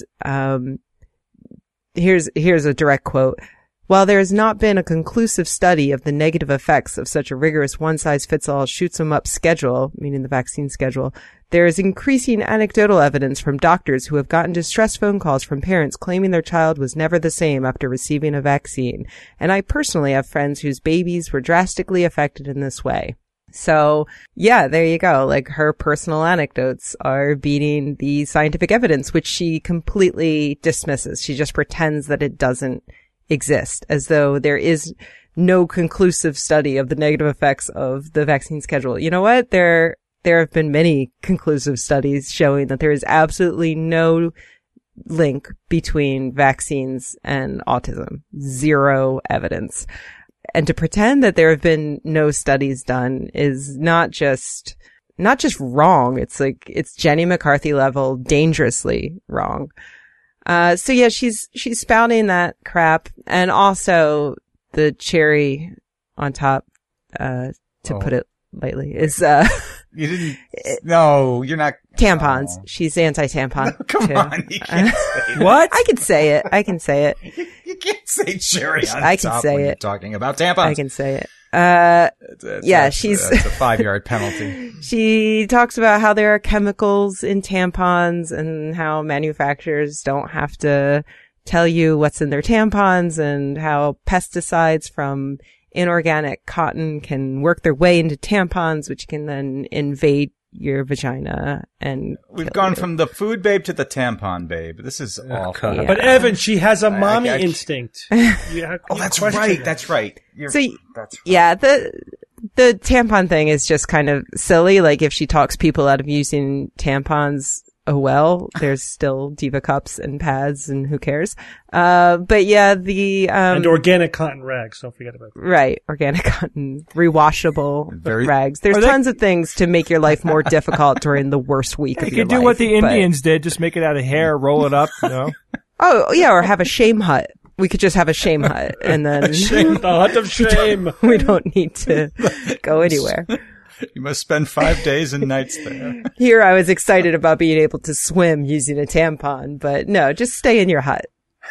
here's a direct quote. While there has not been a conclusive study of the negative effects of such a rigorous one-size-fits-all shoots-em-up schedule, meaning the vaccine schedule, there is increasing anecdotal evidence from doctors who have gotten distress phone calls from parents claiming their child was never the same after receiving a vaccine. And I personally have friends whose babies were drastically affected in this way. So, yeah, there you go. Like, her personal anecdotes are beating the scientific evidence, which she completely dismisses. She just pretends that it doesn't exist, as though there is no conclusive study of the negative effects of the vaccine schedule. You know what? There have been many conclusive studies showing that there is absolutely no link between vaccines and autism. Zero evidence. And to pretend that there have been no studies done is not just wrong. It's like, it's Jenny McCarthy level dangerously wrong. So yeah, she's spouting that crap. And also the cherry on top, put it lightly, is, you didn't, no, you're not. Tampons. Oh. She's anti-tampon. No, come too. on, you can't say it. What? I can say it. You can't say cherry on I can top say when it. you're talking about tampons. I can say it. That's a 5-yard penalty. She talks about how there are chemicals in tampons and how manufacturers don't have to tell you what's in their tampons and how pesticides from inorganic cotton can work their way into tampons, which can then invade your vagina and We've gone from the food babe to the tampon babe. This is awful. Yeah. But Evan, she has a mommy I- instinct. That's right. That's right. So, yeah, the tampon thing is just kind of silly. Like, if she talks people out of using tampons, oh well, there's still Diva cups and pads and who cares. But yeah, and organic cotton rags. Don't forget about that. right, organic cotton, rewashable rags. There's Are they- tons of things to make your life more difficult during the worst week of You your could do life. what the but- Indians did, just make it out of hair, roll it up, you know? Oh, yeah, or have a shame hut. We could just have a shame hut and then The hut of shame. we don't need to go anywhere. You must spend 5 days and nights there. Here I was excited about being able to swim using a tampon, but no, just stay in your hut.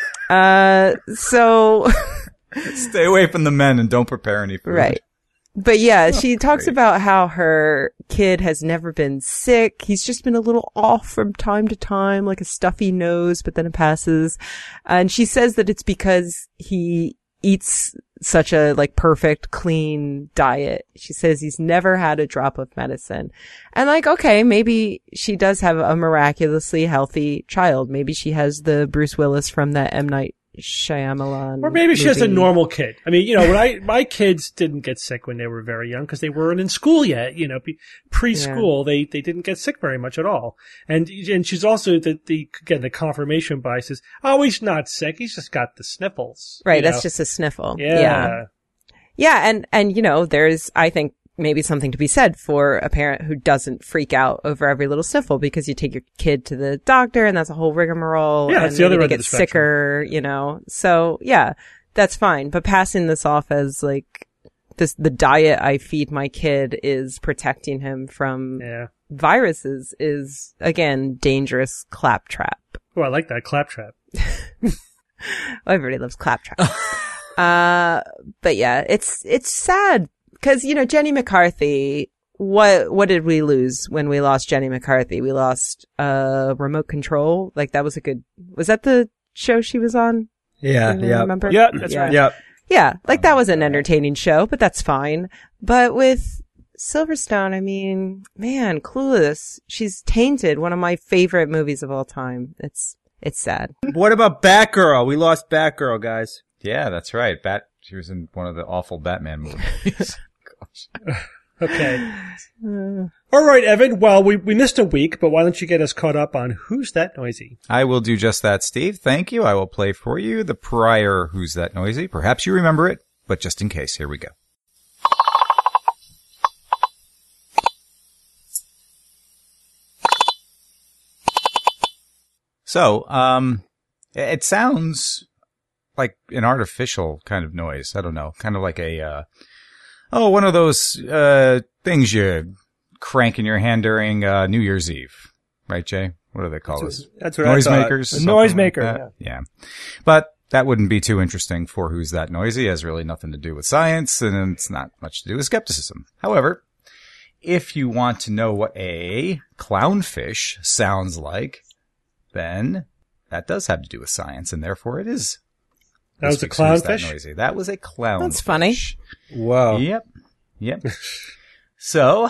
So, Stay away from the men and don't prepare any food. right. But yeah, she talks about how her kid has never been sick. He's just been a little off from time to time, like a stuffy nose, but then it passes. And she says that it's because he eats such a like perfect, clean diet. She says he's never had a drop of medicine. And like, okay, maybe she does have a miraculously healthy child. Maybe she has the Bruce Willis from the M. Night Shyamalan Or maybe she has a movie. normal kid. I mean, you know, my kids didn't get sick when they were very young because they weren't in school yet. You know, preschool, they didn't get sick very much at all. And she's also the confirmation bias is, oh, he's not sick. He's just got the sniffles. Right. you That's know? just a sniffle. Yeah. Yeah. And, you know, there's, I think, maybe something to be said for a parent who doesn't freak out over every little sniffle because you take your kid to the doctor and that's a whole rigmarole. Yeah, and it's the other maybe end they of get the spectrum. sicker, you know. So yeah, that's fine. But passing this off as like the diet I feed my kid is protecting him from viruses is again dangerous claptrap. Oh, I like that claptrap. Everybody loves claptrap. But yeah, it's sad because, you know, Jenny McCarthy what did we lose when we lost Jenny McCarthy? We lost Remote Control. Like, that was was that the show she was on? Yeah, Remember? Yeah, that's right. Yeah. Yeah, like that was an entertaining show, but that's fine. But with Silverstone, I mean, man, Clueless, she's tainted one of my favorite movies of all time. It's sad. What about Batgirl? We lost Batgirl, guys. Yeah, that's right. She was in one of the awful Batman movies. Gosh. Okay. All right, Evan. Well, we missed a week, but why don't you get us caught up on Who's That Noisy? I will do just that, Steve. Thank you. I will play for you the prior Who's That Noisy. Perhaps you remember it, but just in case, here we go. So, it sounds like an artificial kind of noise. I don't know. Kind of like one of those, things you crank in your hand during, New Year's Eve. Right, Jay? What do they call this? That's what Noisemakers? A noisemaker. Like yeah. But that wouldn't be too interesting for Who's That Noisy. It has really nothing to do with science, and it's not much to do with skepticism. However, if you want to know what a clownfish sounds like, then that does have to do with science, and therefore it is. That was a clownfish? That was a clownfish. That's funny. Wow. Yep. So,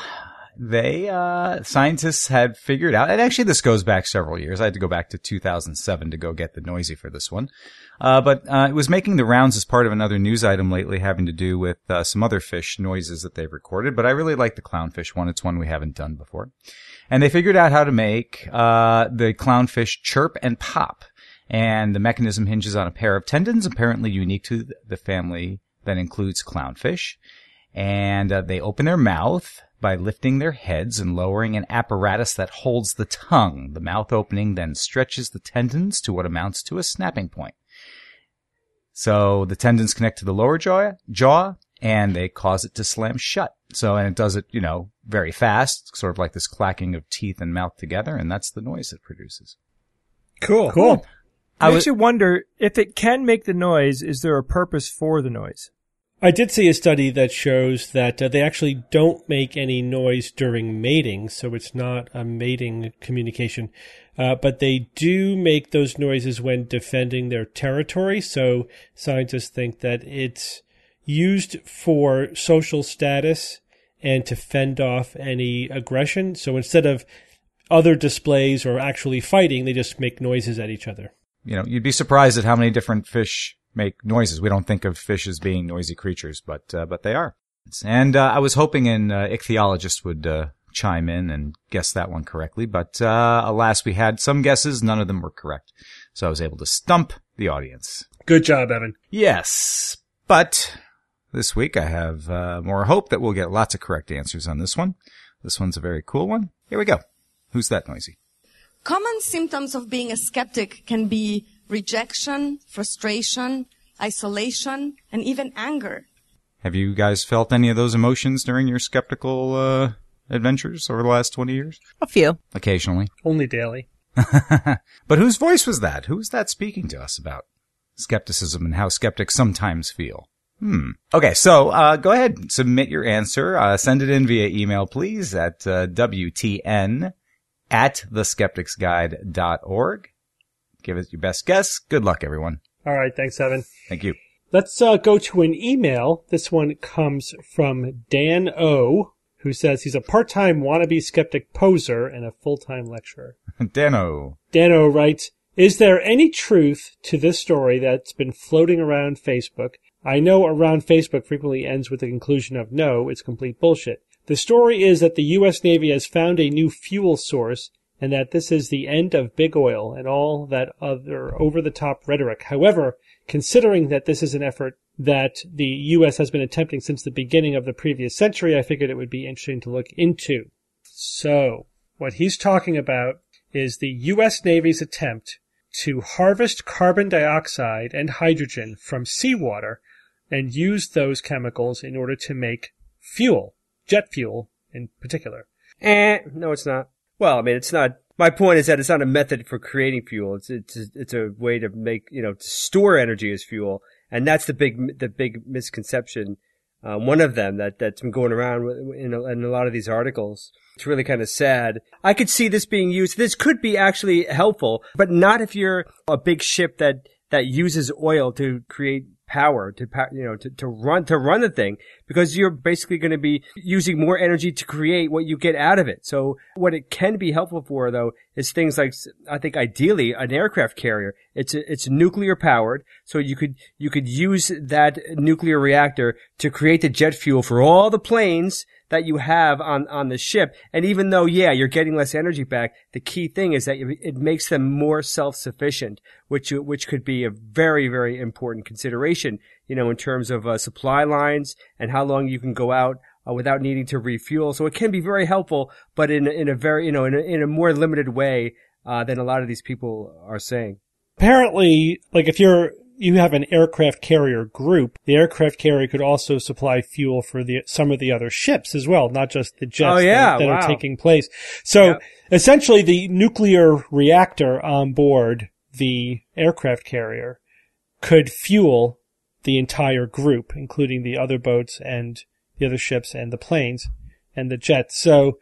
scientists had figured out, and actually this goes back several years. I had to go back to 2007 to go get the noisy for this one. But it was making the rounds as part of another news item lately having to do with some other fish noises that they've recorded. But I really like the clownfish one. It's one we haven't done before. And they figured out how to make the clownfish chirp and pop. And the mechanism hinges on a pair of tendons apparently unique to the family that includes clownfish. And they open their mouth by lifting their heads and lowering an apparatus that holds the tongue. The mouth opening then stretches the tendons to what amounts to a snapping point. So the tendons connect to the lower jaw, and they cause it to slam shut. And it does it, very fast, sort of like this clacking of teeth and mouth together, and that's the noise it produces. Cool. I actually wonder, if it can make the noise, is there a purpose for the noise? I did see a study that shows that they actually don't make any noise during mating, so it's not a mating communication. But they do make those noises when defending their territory, so scientists think that it's used for social status and to fend off any aggression. So instead of other displays or actually fighting, they just make noises at each other. You'd be surprised at how many different fish make noises. We don't think of fish as being noisy creatures, but they are. And I was hoping an ichthyologist would chime in and guess that one correctly, but alas, we had some guesses. None of them were correct. So I was able to stump the audience. Good job, Evan. Yes, but this week I have more hope that we'll get lots of correct answers on this one. This one's a very cool one. Here we go. Who's that noisy? Common symptoms of being a skeptic can be rejection, frustration, isolation, and even anger. Have you guys felt any of those emotions during your skeptical adventures over the last 20 years? A few. Occasionally. Only daily. But whose voice was that? Who was that speaking to us about skepticism and how skeptics sometimes feel? Okay, so go ahead and submit your answer. Send it in via email, please, at WTN@theskepticsguide.org. Give us your best guess. Good luck, everyone. All right, thanks, Evan. Thank you. Let's go to an email. This one comes from Dan O., who says he's a part-time wannabe skeptic poser and a full-time lecturer. Dano writes, is there any truth to this story that's been floating around Facebook? I know around Facebook frequently ends with the conclusion of no, it's complete bullshit. The story is that the U.S. Navy has found a new fuel source and that this is the end of big oil and all that other over-the-top rhetoric. However, considering that this is an effort that the U.S. has been attempting since the beginning of the previous century, I figured it would be interesting to look into. So, what he's talking about is the U.S. Navy's attempt to harvest carbon dioxide and hydrogen from seawater and use those chemicals in order to make fuel, jet fuel in particular. No, it's not. Well, I mean, it's not. My point is that it's not a method for creating fuel. It's a way to make, to store energy as fuel. And that's the big misconception, one of them that's been going around in a lot of these articles. It's really kind of sad. I could see this being used. This could be actually helpful, but not if you're a big ship that uses oil to create power, to run the thing, because you're basically going to be using more energy to create what you get out of it. So what it can be helpful for, though, is things like, I think ideally, an aircraft carrier. It's nuclear powered, so you could use that nuclear reactor to create the jet fuel for all the planes that you have on the ship. And even though, you're getting less energy back, the key thing is that it makes them more self-sufficient, which could be a very, very important consideration, in terms of supply lines and how long you can go out without needing to refuel. So it can be very helpful, but in a very, in a more limited way than a lot of these people are saying. Apparently, like if you have an aircraft carrier group, the aircraft carrier could also supply fuel for some of the other ships as well, not just the jets that are taking place. So essentially the nuclear reactor on board the aircraft carrier could fuel the entire group, including the other boats and the other ships and the planes and the jets. So,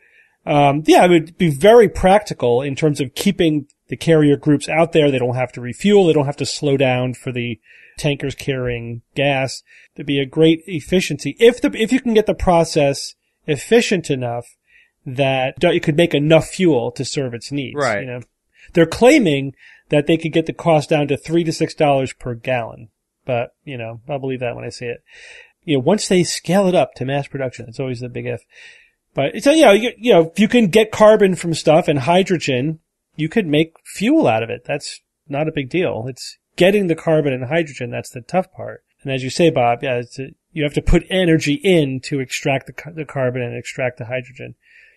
it would be very practical in terms of keeping the carrier groups out there. They don't have to refuel. They don't have to slow down for the tankers carrying gas. It'd be a great efficiency if you can get the process efficient enough that it could make enough fuel to serve its needs. Right. They're claiming that they could get the cost down to $3 to $6 per gallon. But, I'll believe that when I see it. Once they scale it up to mass production, it's always the big if. But so, if you can get carbon from stuff and hydrogen, you could make fuel out of it. That's not a big deal. It's getting the carbon and hydrogen that's the tough part. And as you say, Bob, you have to put energy in to extract the carbon and extract the hydrogen.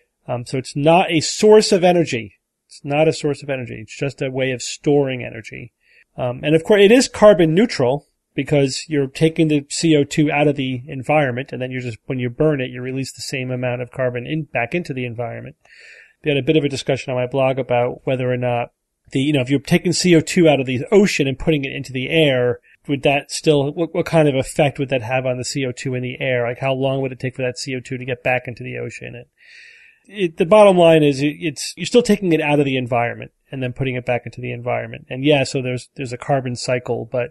So it's not a source of energy. It's not a source of energy. It's just a way of storing energy. And of course, it is carbon neutral because you're taking the CO2 out of the environment, and then when you burn it, you release the same amount of carbon back into the environment. We had a bit of a discussion on my blog about whether or not if you're taking CO2 out of the ocean and putting it into the air, would that still, what kind of effect would that have on the CO2 in the air? Like how long would it take for that CO2 to get back into the ocean? The bottom line is you're still taking it out of the environment and then putting it back into the environment. And so there's a carbon cycle, but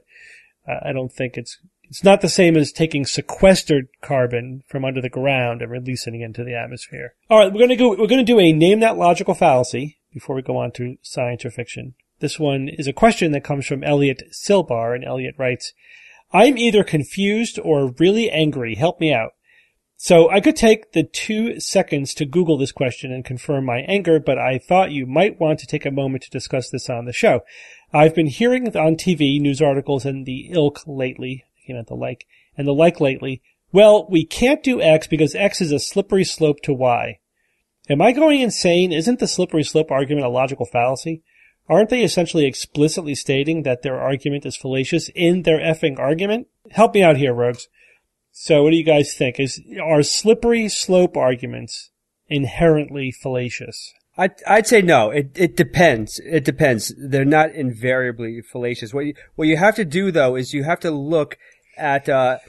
I don't think it's not the same as taking sequestered carbon from under the ground and releasing it into the atmosphere. All right, we're going to do a Name That Logical Fallacy before we go on to science or fiction. This one is a question that comes from Elliot Silbar, and Elliot writes, I'm either confused or really angry. Help me out. So I could take the 2 seconds to Google this question and confirm my anger, but I thought you might want to take a moment to discuss this on the show. I've been hearing on TV news articles and the ilk lately, and the like lately, well, we can't do X because X is a slippery slope to Y. Am I going insane? Isn't the slippery slope argument a logical fallacy? Aren't they essentially explicitly stating that their argument is fallacious in their effing argument? Help me out here, Rogues. So what do you guys think? Are slippery slope arguments inherently fallacious? I'd say no. It depends. It depends. They're not invariably fallacious. What you have to do though is you have to look at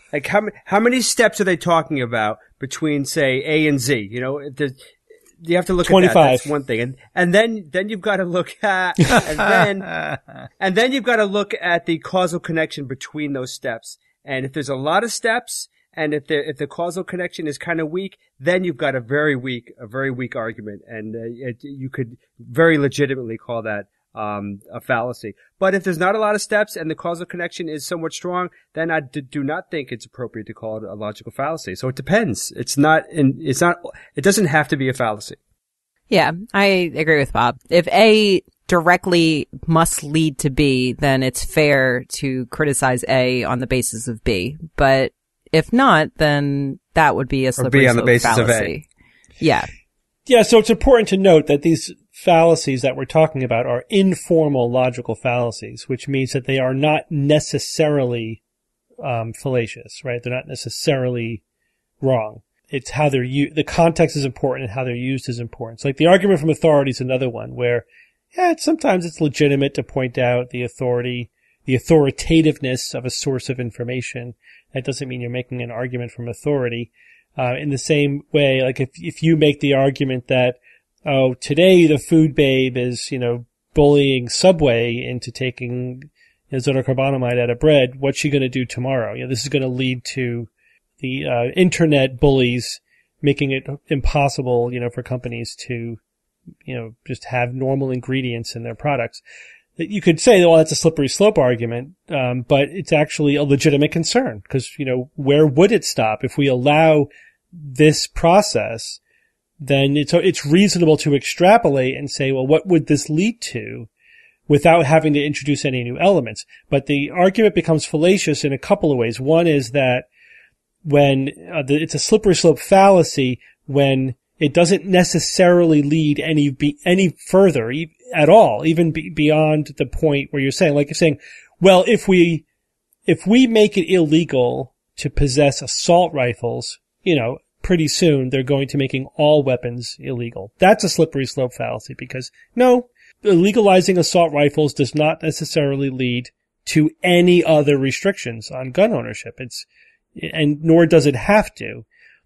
how many steps are they talking about between say A and Z? You have to look 25. At that. That's one thing. And then you've got to look at and then you've got to look at the causal connection between those steps. And if there's a lot of steps, and if the causal connection is kind of weak, then you've got a very weak argument, and you could very legitimately call that a fallacy. But if there's not a lot of steps and the causal connection is somewhat strong, then I do not think it's appropriate to call it a logical fallacy. So it depends. It doesn't have to be a fallacy. Yeah, I agree with Bob. If A directly must lead to B, then it's fair to criticize A on the basis of B. But if not, then that would be a slippery slope fallacy. Or B on the basis of A. Yeah. Yeah, so it's important to note that these fallacies that we're talking about are informal logical fallacies, which means that they are not necessarily fallacious, right? They're not necessarily wrong. It's how they're used. The context is important and how they're used is important. So like the argument from authority is another one where, sometimes it's legitimate to point out the authority the authoritativeness of a source of information. That doesn't mean you're making an argument from authority. In the same way, like if you make the argument that, oh, today the food babe is, bullying Subway into taking zolocarbonamide out of bread, what's she going to do tomorrow? This is going to lead to the internet bullies making it impossible, for companies to, just have normal ingredients in their products. You could say, well, that's a slippery slope argument, but it's actually a legitimate concern because, where would it stop? If we allow this process, then it's reasonable to extrapolate and say, well, what would this lead to without having to introduce any new elements? But the argument becomes fallacious in a couple of ways. One is that when it's a slippery slope fallacy when it doesn't necessarily lead any further at all, even beyond the point where you're saying, well, if we make it illegal to possess assault rifles, pretty soon they're going to making all weapons illegal. That's a slippery slope fallacy because no, legalizing assault rifles does not necessarily lead to any other restrictions on gun ownership. And nor does it have to.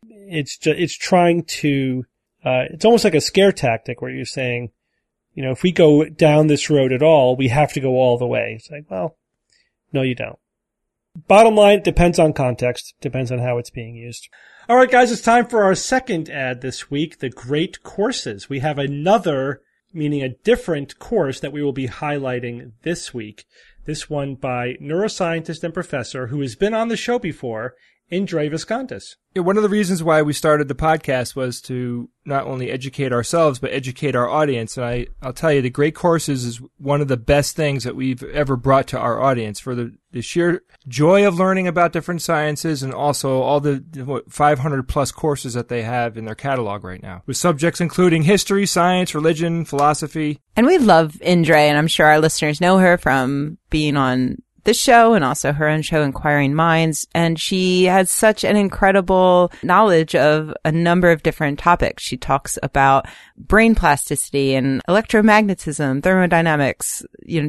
It's trying to, it's almost like a scare tactic where you're saying, if we go down this road at all, we have to go all the way. It's like, well, no, you don't. Bottom line, depends on context, depends on how it's being used. All right, guys, it's time for our second ad this week, the Great Courses. We have another, meaning a different course that we will be highlighting this week. This one by neuroscientist and professor who has been on the show before, Indre Viskontas. Yeah, one of the reasons why we started the podcast was to not only educate ourselves, but educate our audience. And I'll tell you, the Great Courses is one of the best things that we've ever brought to our audience for the sheer joy of learning about different sciences and also all the 500 plus courses that they have in their catalog right now with subjects including history, science, religion, philosophy. And we love Indre, and I'm sure our listeners know her from being on this show and also her own show, Inquiring Minds. And she has such an incredible knowledge of a number of different topics. She talks about brain plasticity and electromagnetism, thermodynamics,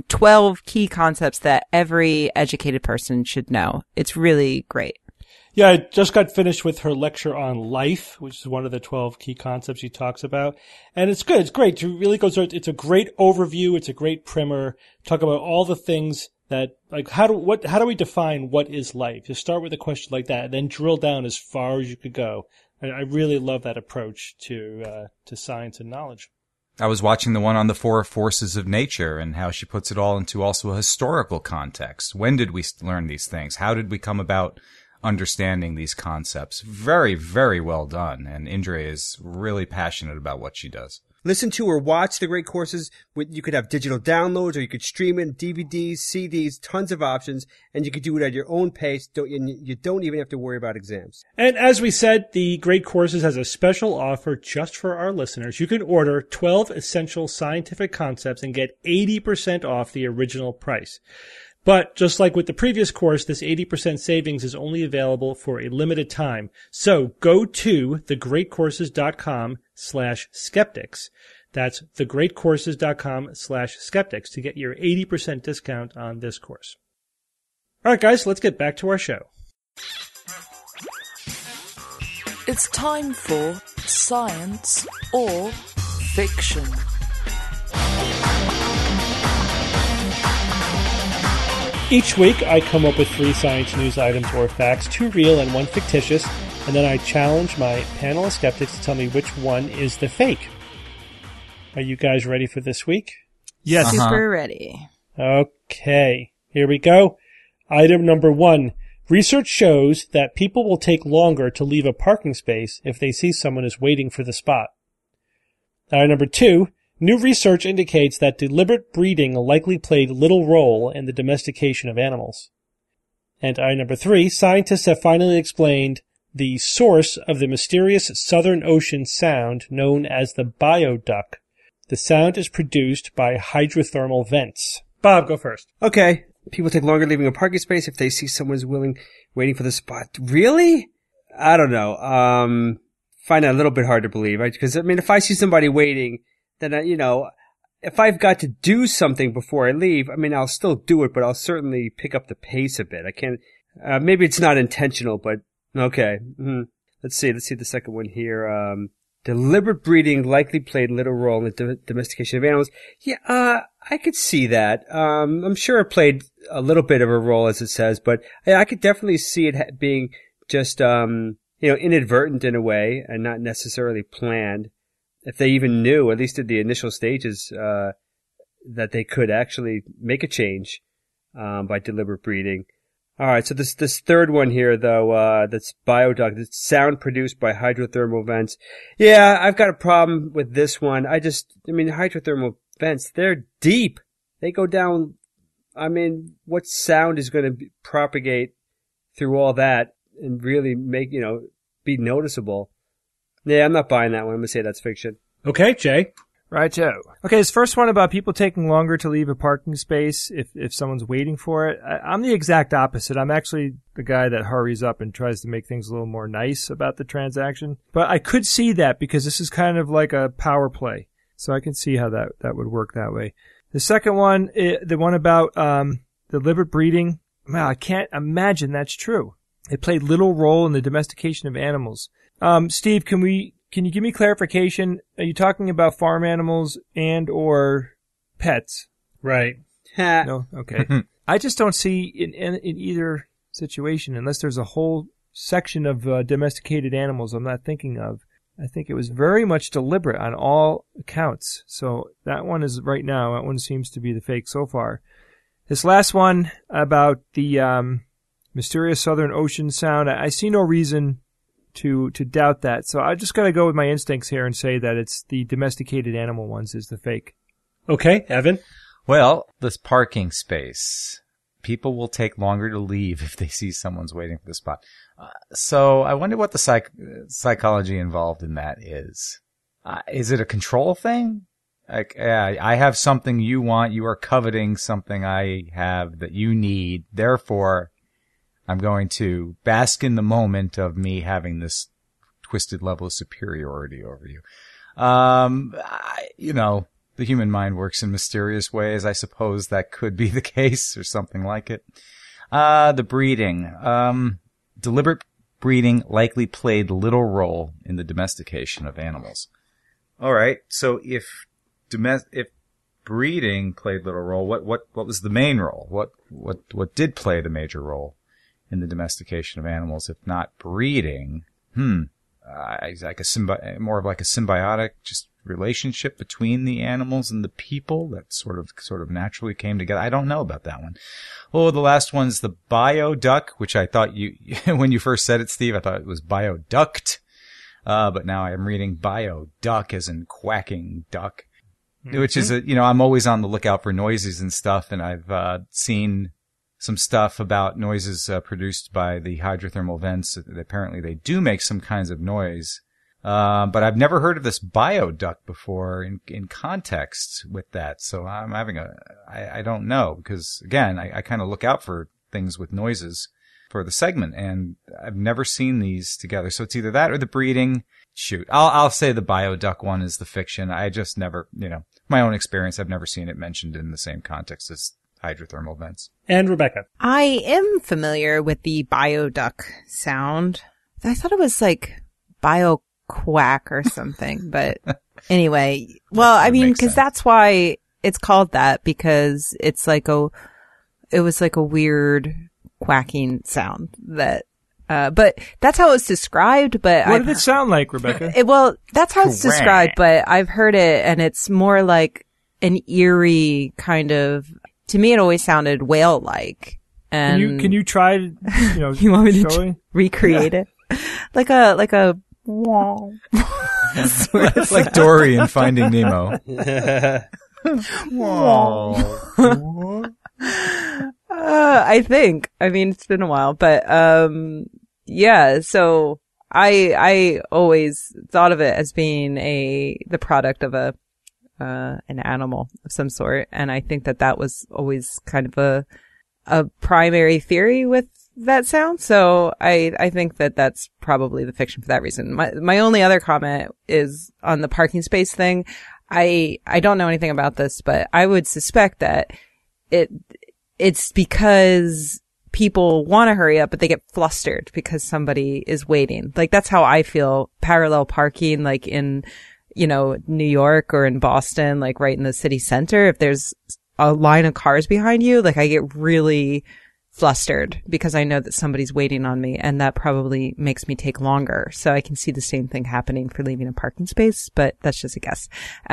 12 key concepts that every educated person should know. It's really great. Yeah, I just got finished with her lecture on life, which is one of the 12 key concepts she talks about. And it's good. It's great. She really goes, it's a great overview. It's a great primer. Talk about all the things that, like, how do we define what is life? Just start with a question like that and then drill down as far as you could go. And I really love that approach to science and knowledge. I was watching the one on the four forces of nature and how she puts it all into also a historical context. When did we learn these things? How did we come about understanding these concepts? Very, very well done. And Indre is really passionate about what she does. Listen to or watch the Great Courses. You could have digital downloads, or you could stream it, DVDs, CDs, tons of options, and you could do it at your own pace. You don't even have to worry about exams. And as we said, the Great Courses has a special offer just for our listeners. You can order 12 essential scientific concepts and get 80% off the original price. But just like with the previous course, this 80% savings is only available for a limited time. So go to thegreatcourses.com/skeptics. That's thegreatcourses.com/skeptics to get your 80% discount on this course. All right, guys, let's get back to our show. It's time for Science or Fiction. Each week, I come up with 3 science news items or facts, 2 real and 1 fictitious, and then I challenge my panel of skeptics to tell me which one is the fake. Are you guys ready for this week? Yes. Super ready. Okay, here we go. Item number 1. Research shows that people will take longer to leave a parking space if they see someone is waiting for the spot. Item number 2. New research indicates that deliberate breeding likely played little role in the domestication of animals. And item number 3, scientists have finally explained the source of the mysterious Southern Ocean sound known as the bioduck. The sound is produced by hydrothermal vents. Bob, go first. Okay. People take longer leaving a parking space if they see someone's waiting for the spot. Really? I don't know. Find that a little bit hard to believe, right? Because, if I see somebody waiting, then, if I've got to do something before I leave, I mean, I'll still do it, but I'll certainly pick up the pace a bit. I can't, maybe it's not intentional, but okay. Mm-hmm. Let's see the second one here. Deliberate breeding likely played little role in the domestication of animals. Yeah, I could see that. I'm sure it played a little bit of a role, as it says, but I could definitely see it being just, inadvertent in a way and not necessarily planned. If they even knew, at least at the initial stages, that they could actually make a change, by deliberate breeding. Alright, so this third one here, though, that's bioduct, it's sound produced by hydrothermal vents. Yeah, I've got a problem with this one. Hydrothermal vents, they're deep. They go down, what sound is going to propagate through all that and really make, be noticeable? Yeah, I'm not buying that one. I'm going to say that's fiction. Okay, Jay. Righto. Okay, this first one about people taking longer to leave a parking space if someone's waiting for it. I'm the exact opposite. I'm actually the guy that hurries up and tries to make things a little more nice about the transaction. But I could see that because this is kind of like a power play. So I can see how that would work that way. The second one, the one about deliberate breeding, man, I can't imagine that's true. It played little role in the domestication of animals. Steve, can you give me clarification? Are you talking about farm animals and or pets? Right. No? Okay. I just don't see in either situation, unless there's a whole section of domesticated animals I'm not thinking of. I think it was very much deliberate on all accounts. So that one seems to be the fake so far. This last one about the mysterious Southern Ocean sound, I see no reason to doubt that. So I just got to go with my instincts here and say that it's the domesticated animal ones is the fake. Okay, Evan? Well, this parking space. People will take longer to leave if they see someone's waiting for the spot. So I wonder what the psychology involved in that is. Is it a control thing? Like, I have something you want. You are coveting something I have that you need. Therefore, I'm going to bask in the moment of me having this twisted level of superiority over you. The human mind works in mysterious ways. I suppose that could be the case or something like it. The breeding. Deliberate breeding likely played little role in the domestication of animals. All right. So if breeding played little role, what was the main role? What did play the major role in the domestication of animals, if not breeding? Like more of like a symbiotic just relationship between the animals and the people that sort of naturally came together. I don't know about that one. Oh, the last one's the bioduct, which I thought when you first said it, Steve, I thought it was bioduct. But now I'm reading bioduck as in quacking duck, which is I'm always on the lookout for noises and stuff. And I've, seen some stuff about noises, produced by the hydrothermal vents. Apparently they do make some kinds of noise. But I've never heard of this bioduct before in context with that. So I'm having I don't know, because again, I kind of look out for things with noises for the segment, and I've never seen these together. So it's either that or the breeding. Shoot, I'll say the bioduct one is the fiction. I just never, my own experience, I've never seen it mentioned in the same context as hydrothermal vents. And Rebecca. I am familiar with the bioduct sound. I thought it was like bio quack or something, but anyway, well, I mean, because that's why it's called that, because it was like a weird quacking sound that, but that's how it's described. But what did it sound like, Rebecca? That's how it's described, but I've heard it, and it's more like an eerie kind of. To me, it always sounded whale-like. And can you try? You want me to recreate it? Like a. Like Dory in Finding Nemo. I think. I mean, it's been a while, but yeah. So I always thought of it as being the product of an animal of some sort, and I think that was always kind of a primary theory with that sound. So I think that that's probably the fiction for that reason. My only other comment is on the parking space thing. I don't know anything about this, but I would suspect that it's because people want to hurry up, but they get flustered because somebody is waiting. Like, that's how I feel parallel parking, like in, New York or in Boston, like right in the city center. If there's a line of cars behind you, like I get really flustered because I know that somebody's waiting on me, and that probably makes me take longer. So I can see the same thing happening for leaving a parking space, but that's just a guess.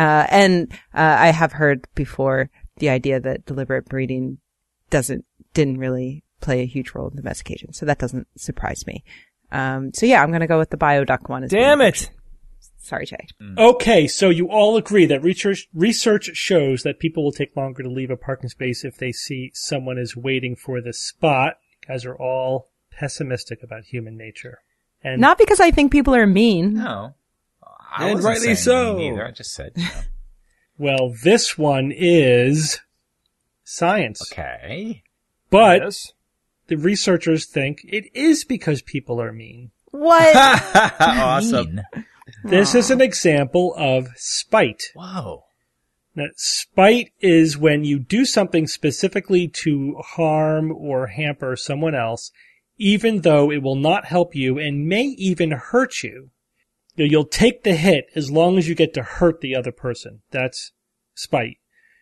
I have heard before the idea that deliberate breeding didn't really play a huge role in domestication. So that doesn't surprise me. So yeah, I'm going to go with the bioduck one. Damn it. Sorry, Jay. Okay, so you all agree that research shows that people will take longer to leave a parking space if they see someone is waiting for the spot. You guys are all pessimistic about human nature. And not because I think people are mean. No. And rightly so. Either. I just said, well, this one is science. Okay. But Yes. the researchers think it is because people are mean. What? Awesome. This is an example of spite. Whoa. Now, spite is when you do something specifically to harm or hamper someone else, even though it will not help you and may even hurt you. You'll take the hit as long as you get to hurt the other person. That's spite.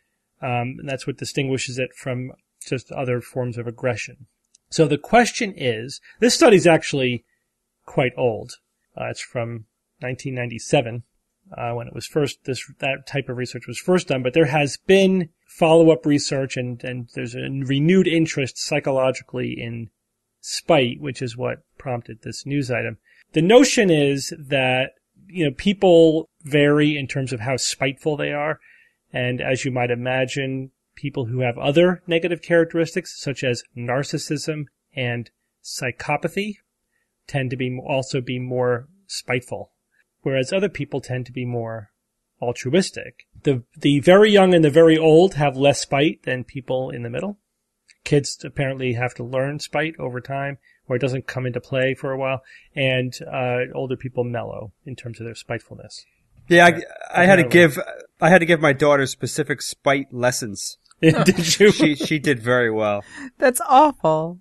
And that's what distinguishes it from just other forms of aggression. So the question is, this study is actually quite old. It's from 1997, when it was first, that type of research was first done, but there has been follow-up research and there's a renewed interest psychologically in spite, which is what prompted this news item. The notion is that, people vary in terms of how spiteful they are. And as you might imagine, people who have other negative characteristics, such as narcissism and psychopathy, tend to also be more spiteful, whereas other people tend to be more altruistic. The very young and the very old have less spite than people in the middle. Kids apparently have to learn spite over time, or it doesn't come into play for a while, and older people mellow in terms of their spitefulness. Yeah, I had to give my daughter specific spite lessons. Did you? She did very well. That's awful.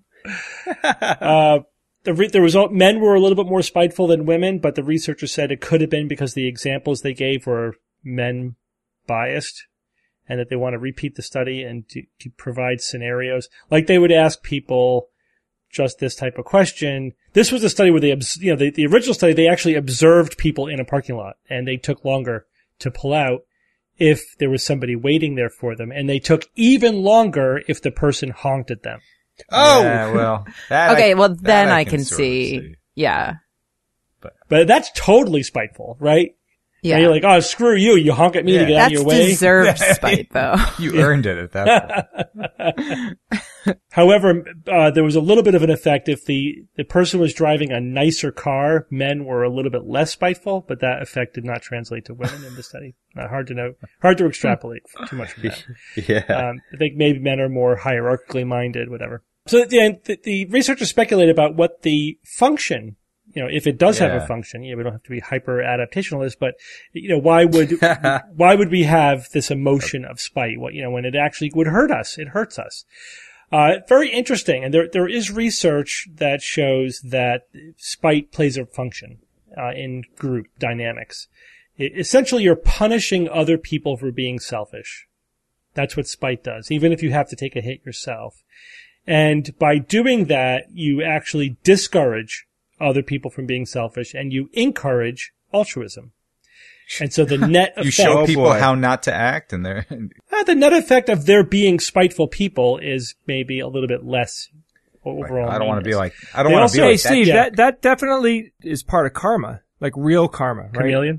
Men were a little bit more spiteful than women, but the researchers said it could have been because the examples they gave were men biased, and that they want to repeat the study and to provide scenarios. Like they would ask people just this type of question. This was a study where the original study, they actually observed people in a parking lot, and they took longer to pull out if there was somebody waiting there for them, and they took even longer if the person honked at them. Oh, yeah, well, then I can see. Yeah. But that's totally spiteful, right? Yeah. And you're like, oh, screw you. You honk at me to get out of your way. That's deserved spite, though. You earned it at that point. However, there was a little bit of an effect. If the person was driving a nicer car, men were a little bit less spiteful, but that effect did not translate to women in the study. Hard to know. Hard to extrapolate too much from that. Yeah. I think maybe men are more hierarchically minded, whatever. So the researchers speculate about what the function, if it does have a function, we don't have to be hyper adaptationalist, but, why would we have this emotion of spite? When it actually would hurt us, it hurts us. Very interesting. And there is research that shows that spite plays a function, in group dynamics. Essentially, you're punishing other people for being selfish. That's what spite does, even if you have to take a hit yourself. And by doing that, you actually discourage other people from being selfish, and you encourage altruism. And so the net effect... You show people how not to act, and they're... the net effect of their being spiteful people is maybe a little bit less overall. I don't want to be like... I don't want to be like that. Hey, Steve, that definitely is part of karma. Like real karma, right? Chameleon?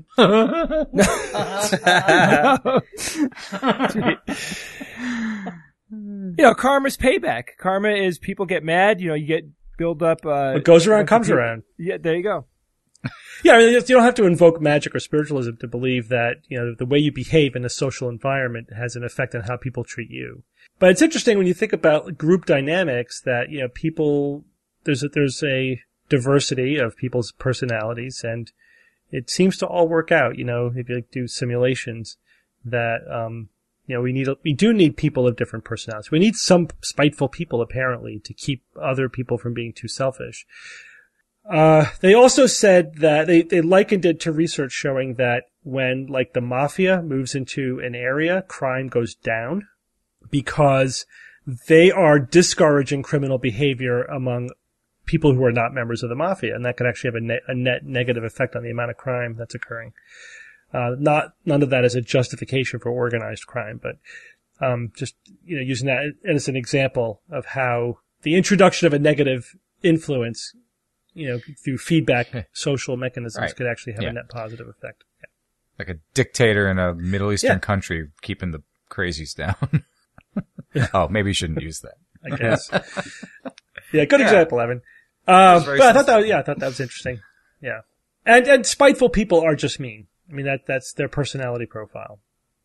Karma's payback. Karma is people get mad, you get build up. What goes around comes around. Yeah, there you go. Yeah, you don't have to invoke magic or spiritualism to believe that, the way you behave in a social environment has an effect on how people treat you. But it's interesting when you think about group dynamics that, people, there's a diversity of people's personalities, and it seems to all work out, if you do simulations. that, we do need people of different personalities. We need some spiteful people, apparently, to keep other people from being too selfish. They also said that they likened it to research showing that when, like, the mafia moves into an area, crime goes down because they are discouraging criminal behavior among people who are not members of the mafia, and that could actually have a net negative effect on the amount of crime that's occurring. None of that is a justification for organized crime, but just using that as an example of how the introduction of a negative influence, through feedback social mechanisms could actually have a net positive effect. Yeah. Like a dictator in a Middle Eastern country keeping the crazies down. Oh, maybe you shouldn't use that. I guess. Yeah, good example, Evan. But I thought that was interesting. Yeah. And spiteful people are just mean. I mean, that's their personality profile.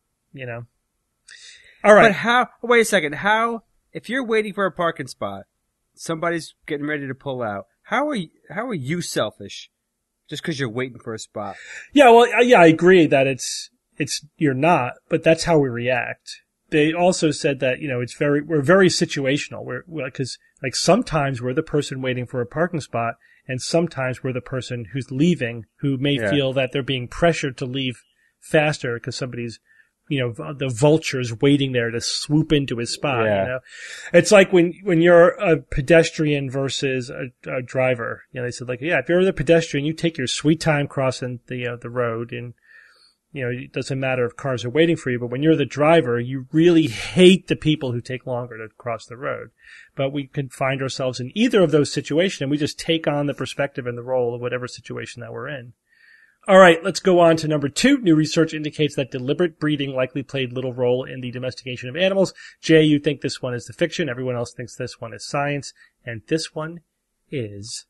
All right. But wait a second, if you're waiting for a parking spot, somebody's getting ready to pull out, how are you selfish? Just because you're waiting for a spot? Yeah, well, I agree that you're not, but that's how we react. They also said that, we're very situational. Because sometimes we're the person waiting for a parking spot, and sometimes we're the person who's leaving, who may feel that they're being pressured to leave faster because somebody's, the vulture's waiting there to swoop into his spot, It's like when you're a pedestrian versus a driver, they said if you're the pedestrian, you take your sweet time crossing the road, and, it doesn't matter if cars are waiting for you, but when you're the driver, you really hate the people who take longer to cross the road. But we can find ourselves in either of those situations, and we just take on the perspective and the role of whatever situation that we're in. All right, let's go on to number 2. New research indicates that deliberate breeding likely played little role in the domestication of animals. Jay, you think this one is the fiction. Everyone else thinks this one is science. And this one is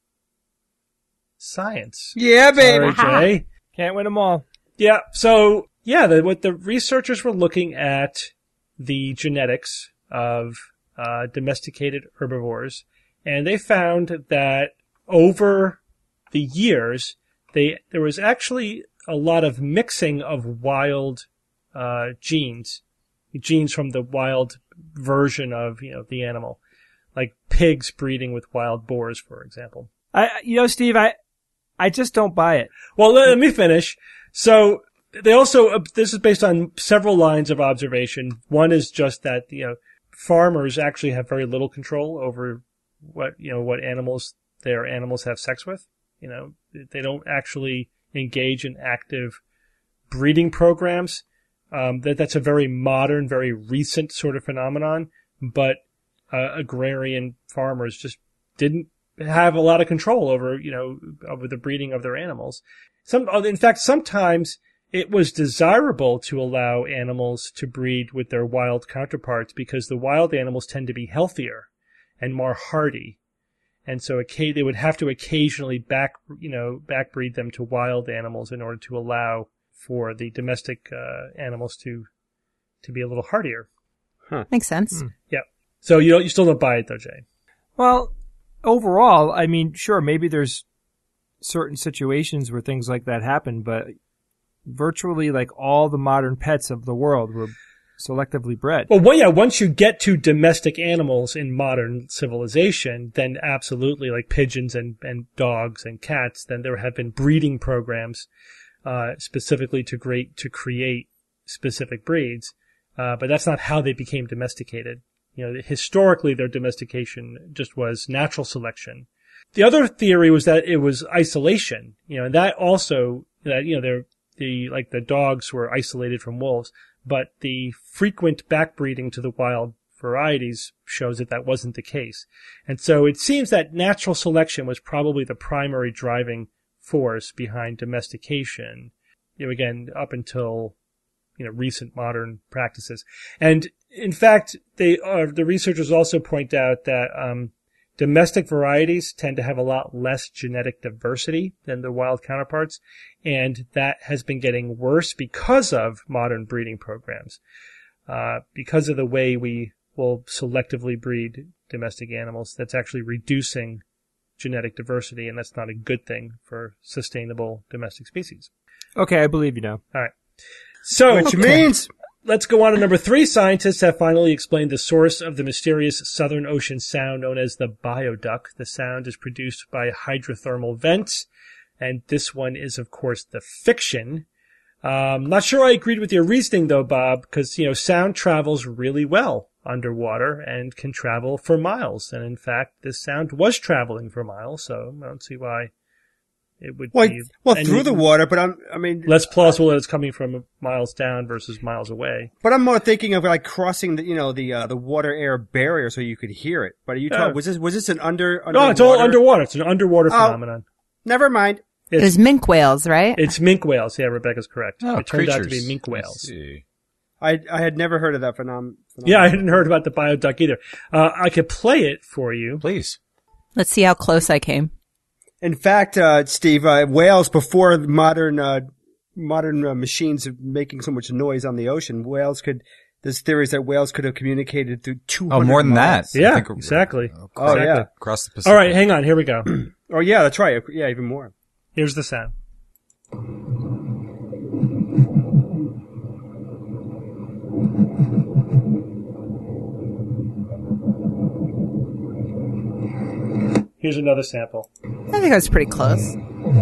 science. Yeah, baby. Sorry, Jay. Can't win them all. Yeah, so, what the researchers were looking at the genetics of domesticated herbivores, and they found that over the years, there was actually a lot of mixing of wild genes from the wild version of the animal, like pigs breeding with wild boars, for example. Steve, I just don't buy it. Well, let me finish. So they also this is based on several lines of observation. One is just that farmers actually have very little control over what animals their animals have sex with. They don't actually engage in active breeding programs. That's a very modern, very recent sort of phenomenon, but agrarian farmers just didn't have a lot of control over the breeding of their animals. In fact, sometimes it was desirable to allow animals to breed with their wild counterparts because the wild animals tend to be healthier and more hardy. And so they would have to occasionally backbreed them to wild animals in order to allow for the domestic animals to be a little hardier. Huh. Makes sense. Yeah. So you still don't buy it though, Jay? Well, overall, I mean, sure, maybe there's certain situations where things like that happen, but virtually all the modern pets of the world were selectively bred. Well, yeah, once you get to domestic animals in modern civilization, then absolutely, like pigeons and dogs and cats, then there have been breeding programs specifically to create specific breeds. But that's not how they became domesticated. Historically, their domestication just was natural selection. The other theory was that it was isolation, and that also, the dogs were isolated from wolves, but the frequent backbreeding to the wild varieties shows that wasn't the case. And so it seems that natural selection was probably the primary driving force behind domestication, again, up until, recent modern practices. And in fact, the researchers also point out that, domestic varieties tend to have a lot less genetic diversity than the wild counterparts, and that has been getting worse because of modern breeding programs. Because of the way we will selectively breed domestic animals, that's actually reducing genetic diversity, and that's not a good thing for sustainable domestic species. Okay, I believe you now. All right. So, which means let's go on to number 3. Scientists have finally explained the source of the mysterious Southern Ocean sound known as the bioduck. The sound is produced by hydrothermal vents, and this one is, of course, the fiction. Not sure I agreed with your reasoning, though, Bob, because, sound travels really well underwater and can travel for miles. And in fact, this sound was traveling for miles, so I don't see why it would be through the water, but less plausible that it's coming from miles down versus miles away. But I'm more thinking of like crossing the water air barrier so you could hear it. But are you talking, was this an underwater? No, it's all underwater. It's an underwater phenomenon. Never mind. It was mink whales, right? It's mink whales. Yeah, Rebecca's correct. Oh, it turned out to be mink whales. I had never heard of that phenomenon. Yeah, I hadn't heard about the bioduck either. I could play it for you. Please. Let's see how close I came. In fact, Steve, whales before modern machines making so much noise on the ocean, there's theories that whales could have communicated through 200 Oh, more than miles. that. Yeah, exactly. Yeah. Across the Pacific. All right, hang on. Here we go. Oh, yeah, that's right. Yeah, even more. Here's the sound. Here's another sample. I think I was pretty close.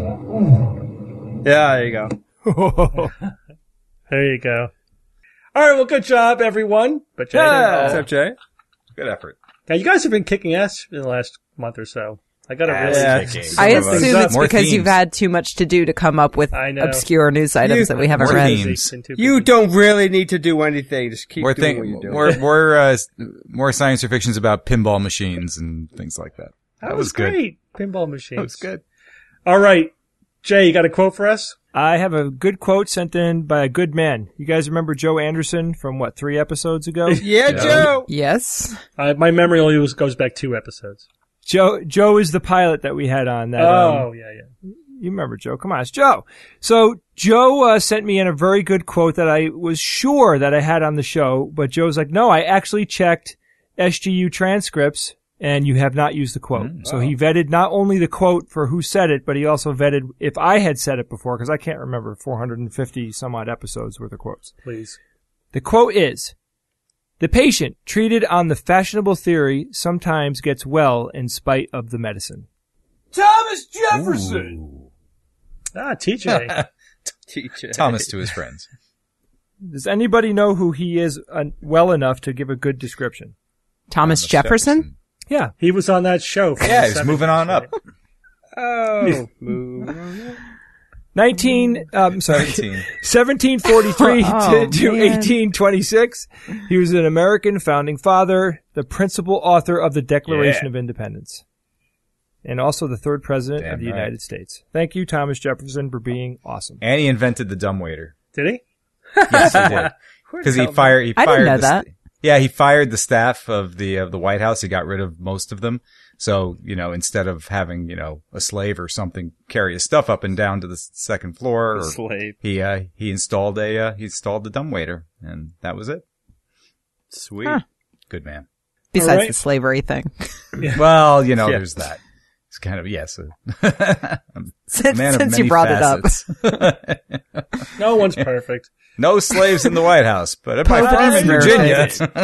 Yeah, there you go. There you go. All right, well, good job, everyone. But Jay, What's up, Jay? Good effort. Now, you guys have been kicking ass in the last month or so. I got to really I assume it's because you've had too much to do to come up with obscure news items that we haven't read. You don't really need to do anything. Just keep doing what you're doing. More science fictions about pinball machines and things like that. That was great. Pinball machines. That was good. All right. Jay, you got a quote for us? I have a good quote sent in by a good man. You guys remember Joe Anderson from, 3 episoemsodes ago? Yeah, Joe! Yes. My memory only goes back 2 episodes. Joe is the pilot that we had on. That, yeah. You remember Joe. Come on, it's Joe. So Joe sent me in a very good quote that I was sure that I had on the show, but Joe's like, no, I actually checked SGU transcripts, and you have not used the quote. So he vetted not only the quote for who said it, but he also vetted if I had said it before, because I can't remember 450 some odd episodes worth of quotes. Please. The quote is, "The patient treated on the fashionable theory sometimes gets well in spite of the medicine." Thomas Jefferson! TJ. TJ. Thomas to his friends. Does anybody know who he is well enough to give a good description? Thomas Jefferson? Yeah. He was on that show. Yeah, he's moving on up. Oh, 1743 to 1826. He was an American founding father, the principal author of the Declaration of Independence, and also the 3rd president of the United States. Thank you, Thomas Jefferson, for being awesome. And he invented the dumbwaiter. Did he? Yes, he did. Because he fired. I didn't know that. Yeah, he fired the staff of the White House. He got rid of most of them. So, instead of having, a slave or something carry his stuff up and down to the 2nd floor, or slave. He installed the dumbwaiter, and that was it. Sweet. Huh. Good man. Besides the slavery thing. Well, there's that. It's kind of, yes. Since you brought it up. No one's perfect. No slaves in the White House, but at my farm in Virginia,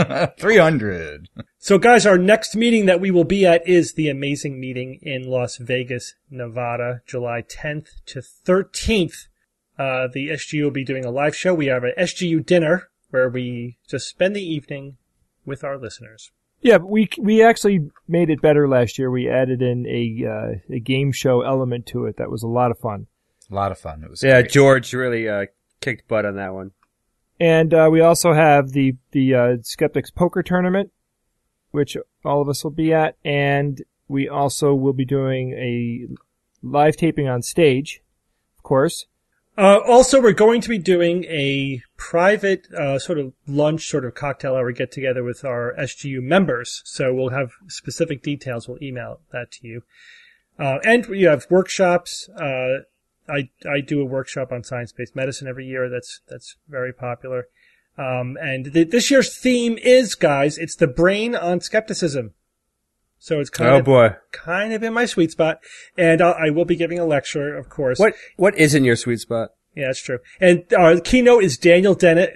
300. So guys, our next meeting that we will be at is the amazing meeting in Las Vegas, Nevada, July 10th to 13th. The SGU will be doing a live show. We have an SGU dinner where we just spend the evening with our listeners. Yeah, but we actually made it better last year. We added in a game show element to it. That was a lot of fun. A lot of fun. It was great. George really kicked butt on that one. And we also have the Skeptics Poker Tournament, which all of us will be at, and we also will be doing a live taping on stage, of course. Also, we're going to be doing a private sort of lunch, sort of cocktail hour get-together with our SGU members. So we'll have specific details. We'll email that to you. And we have workshops. I do a workshop on science-based medicine every year. That's very popular. And this year's theme is, guys, it's the brain on skepticism. So it's kind of in my sweet spot. And I will be giving a lecture, of course. What is in your sweet spot? Yeah, that's true. And our keynote is Daniel Dennett of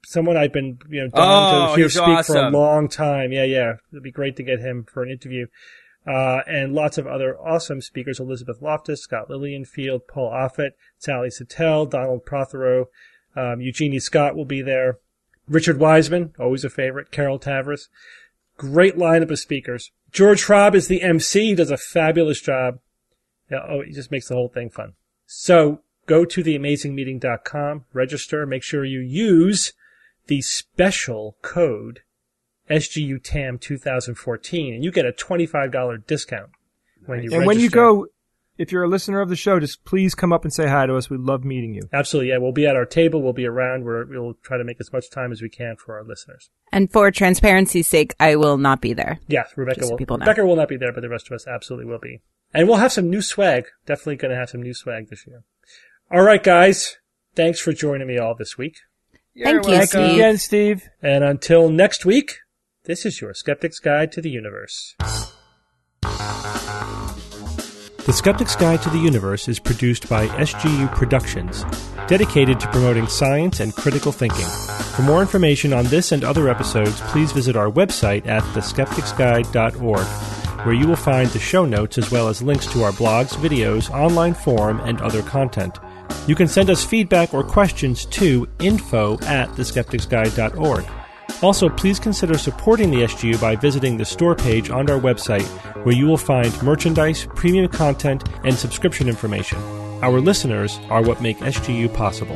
someone I've been, dying to hear he's speak for a awesome. long time. Yeah. It'd be great to get him for an interview. And lots of other awesome speakers: Elizabeth Loftus, Scott Lillianfield, Paul Offit, Sally Sattel, Donald Prothero, Eugenie Scott will be there. Richard Wiseman, always a favorite. Carol Tavris. Great lineup of speakers. George Schraub is the MC. He does a fabulous job. He just makes the whole thing fun. So go to theamazingmeeting.com, register, make sure you use the special code SGUTAM 2014, and you get a $25 discount when you register. And when you go, if you're a listener of the show, just please come up and say hi to us. We love meeting you. Absolutely, yeah. We'll be at our table. We'll be around. We'll try to make as much time as we can for our listeners. And for transparency's sake, I will not be there. Yeah, Rebecca so will not be there, but the rest of us absolutely will be. And we'll have some new swag. Definitely going to have some new swag this year. All right, guys. Thanks for joining me all this week. Thank you, Steve. Thank you again, Steve. And until next week, this is your Skeptic's Guide to the Universe. The Skeptic's Guide to the Universe is produced by SGU Productions, dedicated to promoting science and critical thinking. For more information on this and other episodes, please visit our website at theskepticsguide.org, where you will find the show notes as well as links to our blogs, videos, online forum, and other content. You can send us feedback or questions to info@theskepticsguide.org. Also, please consider supporting the SGU by visiting the store page on our website, where you will find merchandise, premium content, and subscription information. Our listeners are what make SGU possible.